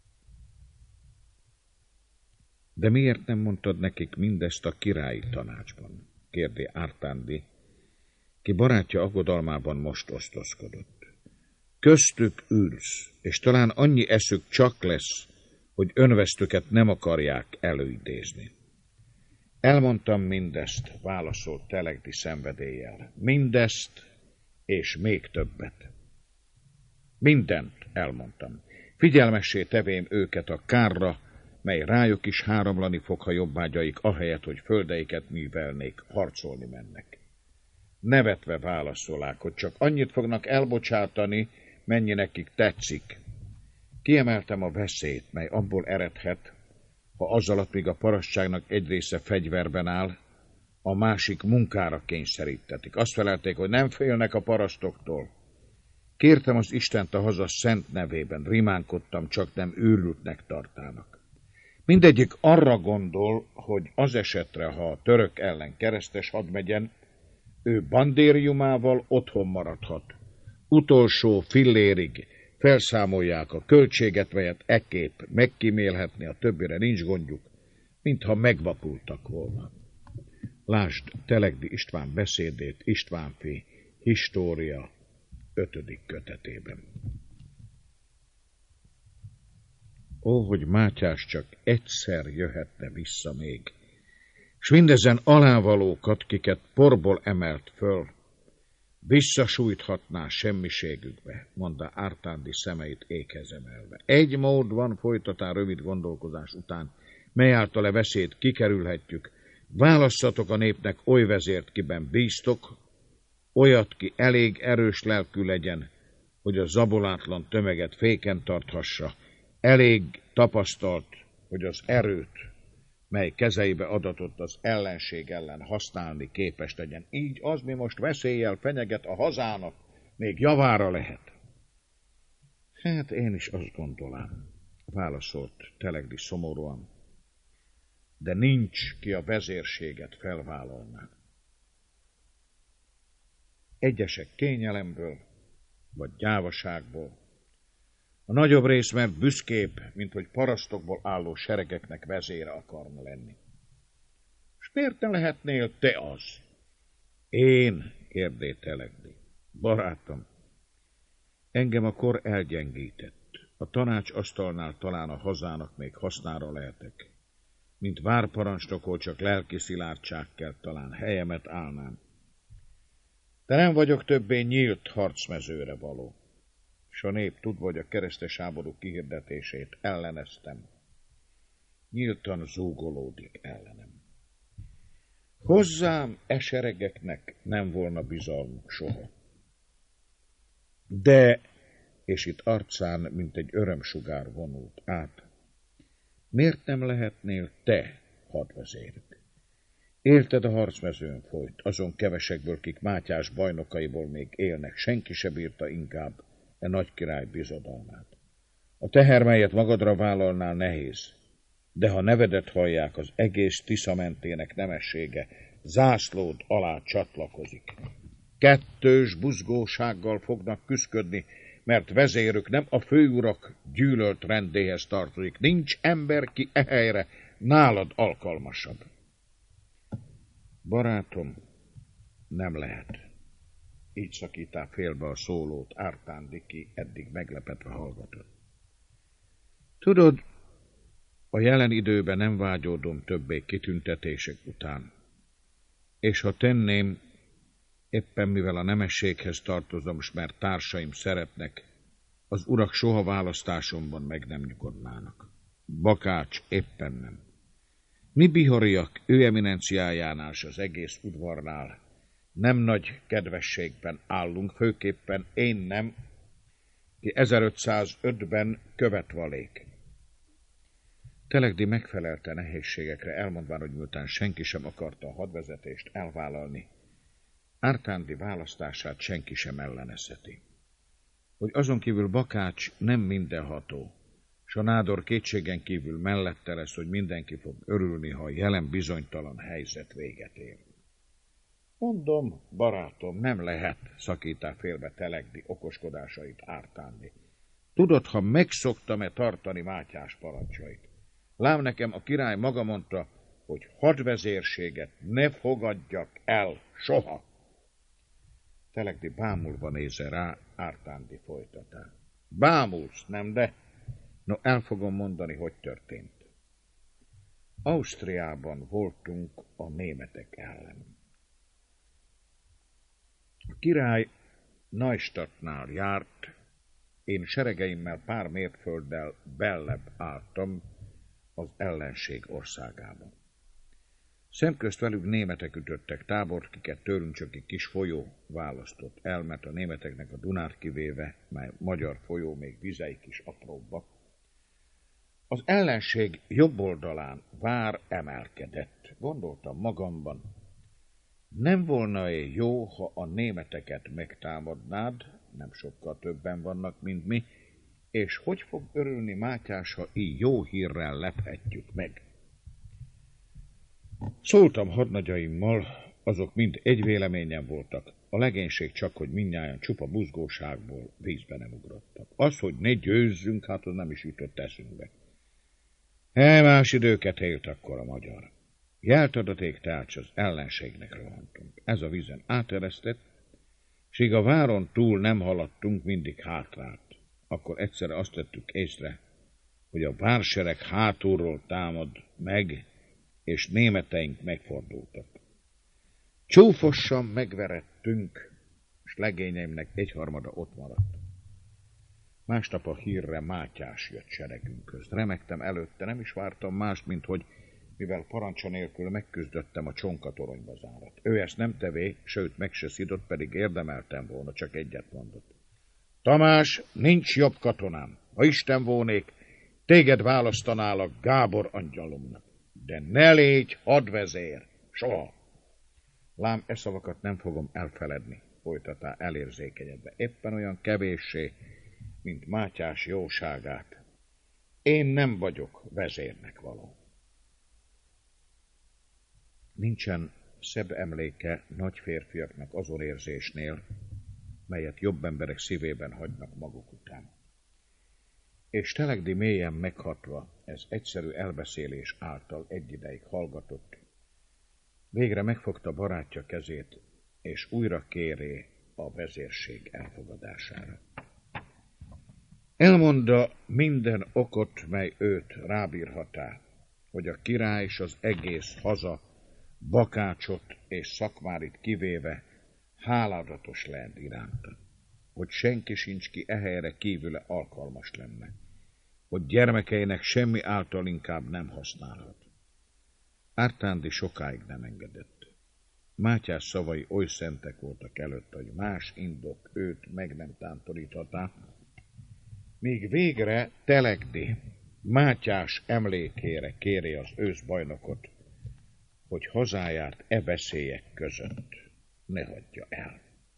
De miért nem mondtad nekik mindezt a királyi tanácsban? Kérdi Ártándi, ki barátja aggodalmában most osztozkodott. Köztük ülsz, és talán annyi eszük csak lesz, hogy önvesztüket nem akarják előidézni. Elmondtam mindezt, válaszolt Telegdi szenvedéllyel. Mindezt, és még többet. Mindent elmondtam. Figyelmessé tevém őket a kárra, mely rájuk is háramlani fog, ha jobbágyaik, ahelyett, hogy földeiket művelnék, harcolni mennek. Nevetve válaszolák, hogy csak annyit fognak elbocsátani, mennyi nekik tetszik. Kiemeltem a veszélyt, mely abból eredhet, ha az alatt, míg a parasztságnak egy része fegyverben áll, a másik munkára kényszerítetik. Azt felelték, hogy nem félnek a parasztoktól. Kértem az Istent a haza szent nevében, rimánkodtam, csak nem őrültnek tartának. Mindegyik arra gondol, hogy az esetre, ha a török ellen keresztes hadmegyen, ő bandériumával otthon maradhat. Utolsó fillérig felszámolják a költséget, melyet ekképp megkímélhetni, a többire nincs gondjuk, mintha megvakultak volna. Lásd Telegdi István beszédét Istvánfi História 5. kötetében. Ó, hogy Mátyás csak egyszer jöhetne vissza még, s mindezen alávalókat, kiket porból emelt föl, Visszasújthatná semmiségükbe, mondta Ártándi szemeit éghez emelve. Egy mód van, folytatá rövid gondolkozás után, mely által a veszélyt kikerülhetjük. Válasszatok a népnek oly vezért, kiben bíztok, olyat, ki elég erős lelkű legyen, hogy a zabolátlan tömeget féken tarthassa, elég tapasztalt, hogy az erőt, mely kezeibe adatott az ellenség ellen használni képes legyen. Így az, mi most veszéllyel fenyeget a hazának, még javára lehet. Hát én is azt gondolom, válaszolt Telegdi szomorúan, de nincs, ki a vezérséget felvállalná. Egyesek kényelemből, vagy gyávaságból, a nagyobb rész mert büszkébb, mint hogy parasztokból álló seregeknek vezére akarna lenni. És miért ne lehetnél te az? Én, kérdé Telegdi. Barátom, engem a kor elgyengített. A tanácsasztalnál talán a hazának még hasznára lehetek. Mint várparancsnokol, csak lelki szilárdság kell, talán helyemet állnám. De nem vagyok többé nyílt harcmezőre való. S a nép tudva, hogy a keresztes háború kihirdetését elleneztem. Nyíltan zúgolódik ellenem. Hozzám seregeknek nem volna bizalmuk soha. De, és itt arcán, mint egy örömsugár vonult át, miért nem lehetnél te hadvezérük? Élted a harcmezőn folyt, azon kevesekből, kik Mátyás bajnokaiból még élnek, senki se bírta inkább e nagy király bizodalmát. A teher, melyet magadra vállalnál, nehéz, de ha nevedet hallják, az egész Tisza mentének nemessége zászlód alá csatlakozik. Kettős buzgósággal fognak küszködni, mert vezérük nem a főurak gyűlölt rendéhez tartozik. Nincs ember, ki helyre nálad alkalmasabb. Barátom, nem lehet. Így szakítá félbe a szólót Ártándi, ki eddig meglepetve hallgatott. Tudod, a jelen időben nem vágyódom többé kitüntetések után. És ha tenném, éppen mivel a nemességhez tartozom, s mert társaim szeretnek, az urak soha választásomban meg nem nyugodnának. Bakács éppen nem. Mi bihoriak ő eminenciájánál s az egész udvarnál nem nagy kedvességben állunk, főképpen én nem, ki 1505-ben követvalék. Telegdi megfelelte nehézségekre, elmondván, hogy miután senki sem akarta a hadvezetést elvállalni, Ártándi választását senki sem ellenezheti. Hogy azon kívül Bakács nem mindenható, s a nádor kétségen kívül mellette lesz, hogy mindenki fog örülni, ha a jelen bizonytalan helyzet véget ér. Mondom, barátom, nem lehet, szakítá félbe Telegdi okoskodásait Ártándi. Tudod, ha megszoktam-e tartani Mátyás parancsait? Lám nekem a király maga mondta, hogy hadvezérséget ne fogadjak el soha. Telegdi bámulva nézze rá, Ártándi folytatá. Bámulsz, nem de? No, el fogom mondani, hogy történt. Ausztriában voltunk a németek ellen. A király Neustadtnál járt, én seregeimmel pár mérfölddel bellebb álltam az ellenség országában. Szemközt velük németek ütöttek tábort, kiket tőlünk csak egy kis folyó választott el, mert a németeknek a Dunát kivéve, mely magyar folyó még vizeik is apróbbak. Az ellenség jobb oldalán vár emelkedett. Gondoltam magamban, nem volna-e jó, ha a németeket megtámadnád, nem sokkal többen vannak, mint mi, és hogy fog örülni Mátyás, ha így jó hírrel lephetjük meg? Szóltam hadnagyaimmal, azok mind egy véleményen voltak, a legénység csak, hogy mindnyájan csupa buzgóságból vízbe nem ugrottak. Az, hogy ne győzzünk, hát az nem is jutott eszünkbe. Más időket élt akkor a magyar. Jeltadaték tárcs az ellenségnek rohantunk. Ez a vízen áteresztett, s íg a váron túl nem haladtunk, mindig hátrált. Akkor egyszerre azt tettük észre, hogy a vársereg hátulról támad meg, és németeink megfordultak. Csúfosan megverettünk, és legényeimnek 1/3 ott maradt. Másnap a hírre Mátyás jött seregünkhöz. Remegtem előtte, nem is vártam mást, mint hogy mivel parancsa nélkül megküzdöttem a csonkatoronyba zárat. Ő ezt nem tevé, sőt meg se szidott, pedig érdemeltem volna, csak egyet mondott. Tamás, nincs jobb katonám. Ha Isten volnék, téged választanálak Gábor angyalomnak. De ne légy hadvezér, soha. Lám, e szavakat nem fogom elfeledni, folytatá elérzékenyedve. Éppen olyan kevéssé, mint Mátyás jóságát. Én nem vagyok vezérnek való. Nincsen szebb emléke nagy férfiaknak azon érzésnél, melyet jobb emberek szívében hagynak maguk után. És Telegdi mélyen meghatva, ez egyszerű elbeszélés által egy ideig hallgatott, végre megfogta barátja kezét, és újra kéré a vezérség elfogadására. Elmondta minden okot, mely őt rábírhatá, hogy a király és az egész haza Bakácsot és Szakmárit kivéve háládatos lehet iránta, hogy senki sincs ki ehelyre kívüle alkalmas lenne, hogy gyermekeinek semmi által inkább nem használhat. Ártándi sokáig nem engedett. Mátyás szavai oly szentek voltak előtt, hogy más indok őt meg nem tántoríthatá, míg végre Telegdi Mátyás emlékére kéri az őszbajnokot, hogy hazáját e veszélyek között ne hagyja el.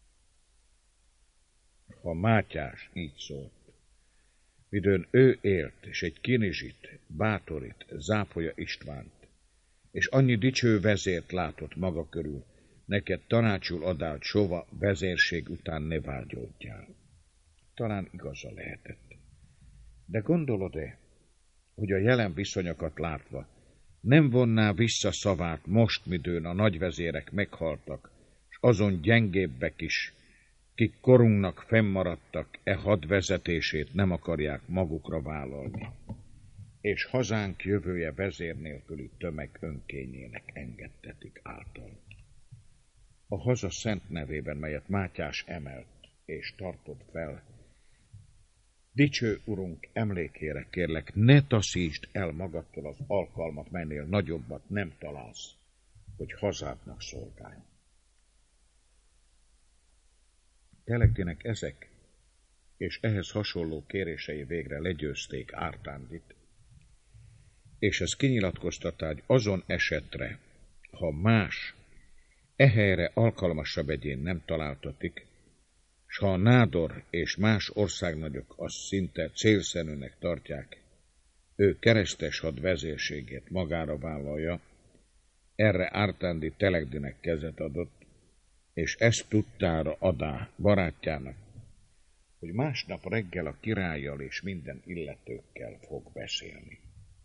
Ha Mátyás így szólt, midőn ő élt, és egy Kinizsit, Bátorit, Zápolya Istvánt, és annyi dicső vezért látott maga körül, neked tanácsul adált, sova vezérség után ne vágyódjál. Talán igaza lehetett. De gondolod-e, hogy a jelen viszonyokat látva nem vonná vissza szavát most, midőn a nagyvezérek meghaltak, s azon gyengébbek is, kik korunknak fennmaradtak, e hadvezetését nem akarják magukra vállalni, és hazánk jövője vezér nélküli tömeg önkényének engedtetik által. A haza szent nevében, melyet Mátyás emelt és tartott fel, dicső urunk emlékére kérlek, ne taszítsd el magadtól az alkalmat, melynél nagyobbat nem találsz, hogy hazádnak szolgálj. Telegdinek ezek és ehhez hasonló kérései végre legyőzték Ártándit, és ez kinyilatkoztatá, hogy azon esetre, ha más, ehelyre alkalmasabb egyén nem találtatik, s ha a nádor és más országnagyok azt szinte célszerűnek tartják, ő keresztes had vezérségét magára vállalja, erre Ártándi Telegdinek kezet adott, és ezt tudtára adá barátjának, hogy másnap reggel a királlyal és minden illetőkkel fog beszélni.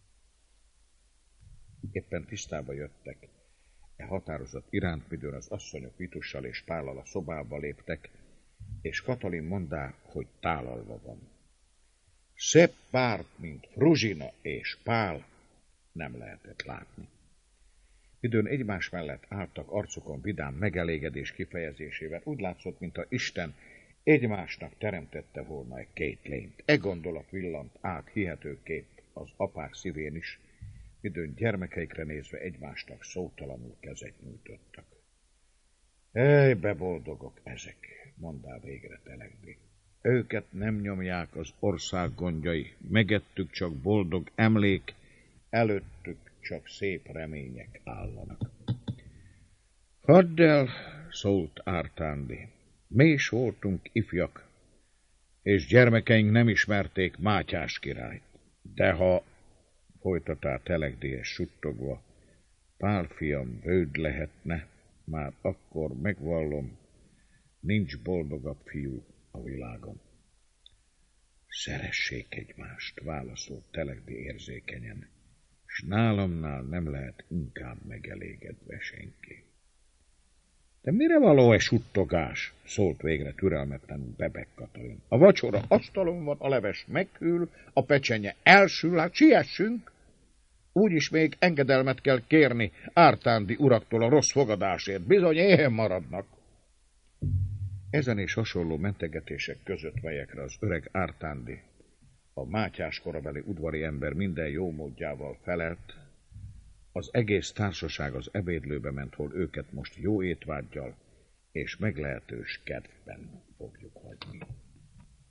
Éppen tisztába jöttek e határozat iránt, midőn az asszonyok Vitussal és Pállal a szobába léptek, és Katalin mondá, hogy tálalva van. Szebb párt, mint Fruzsina és Pál nem lehetett látni. Midőn egymás mellett álltak arcukon vidám megelégedés kifejezésével, úgy látszott, mintha Isten egymásnak teremtette volna egy két lényt. E gondolat villant át hihetőképp az apák szívén is, midőn gyermekeikre nézve egymásnak szótalanul kezet nyújtottak. Ejbe boldogok ezek, mondá végre Telegdi. Őket nem nyomják az ország gondjai, megettük csak boldog emlék, előttük csak szép remények állanak. Hadd el, szólt Ártándi, mi is voltunk ifjak, és gyermekeink nem ismerték Mátyás királyt. De ha, folytatá Telegdi suttogva, Pál fiam vőd lehetne, már akkor megvallom, nincs boldogabb fiú a világon. Szeressék egymást, válaszolt Telegdi érzékenyen, s nálamnál nem lehet inkább megelégedve senki. De mire való egy suttogás? Szólt végre türelmetlenül Bebek Katalin. A vacsora asztalon van, a leves meghűl, a pecsenye elsül, hát siessünk! Úgyis még engedelmet kell kérni Ártándi uraktól a rossz fogadásért, bizony éhen maradnak. Ezen és hasonló mentegetések között, melyekre az öreg Ártándi, a Mátyás korabeli udvari ember minden jó módjával felelt, az egész társaság az ebédlőbe ment, hol őket most jó étvággyal és meglehetős kedvben fogjuk hagyni.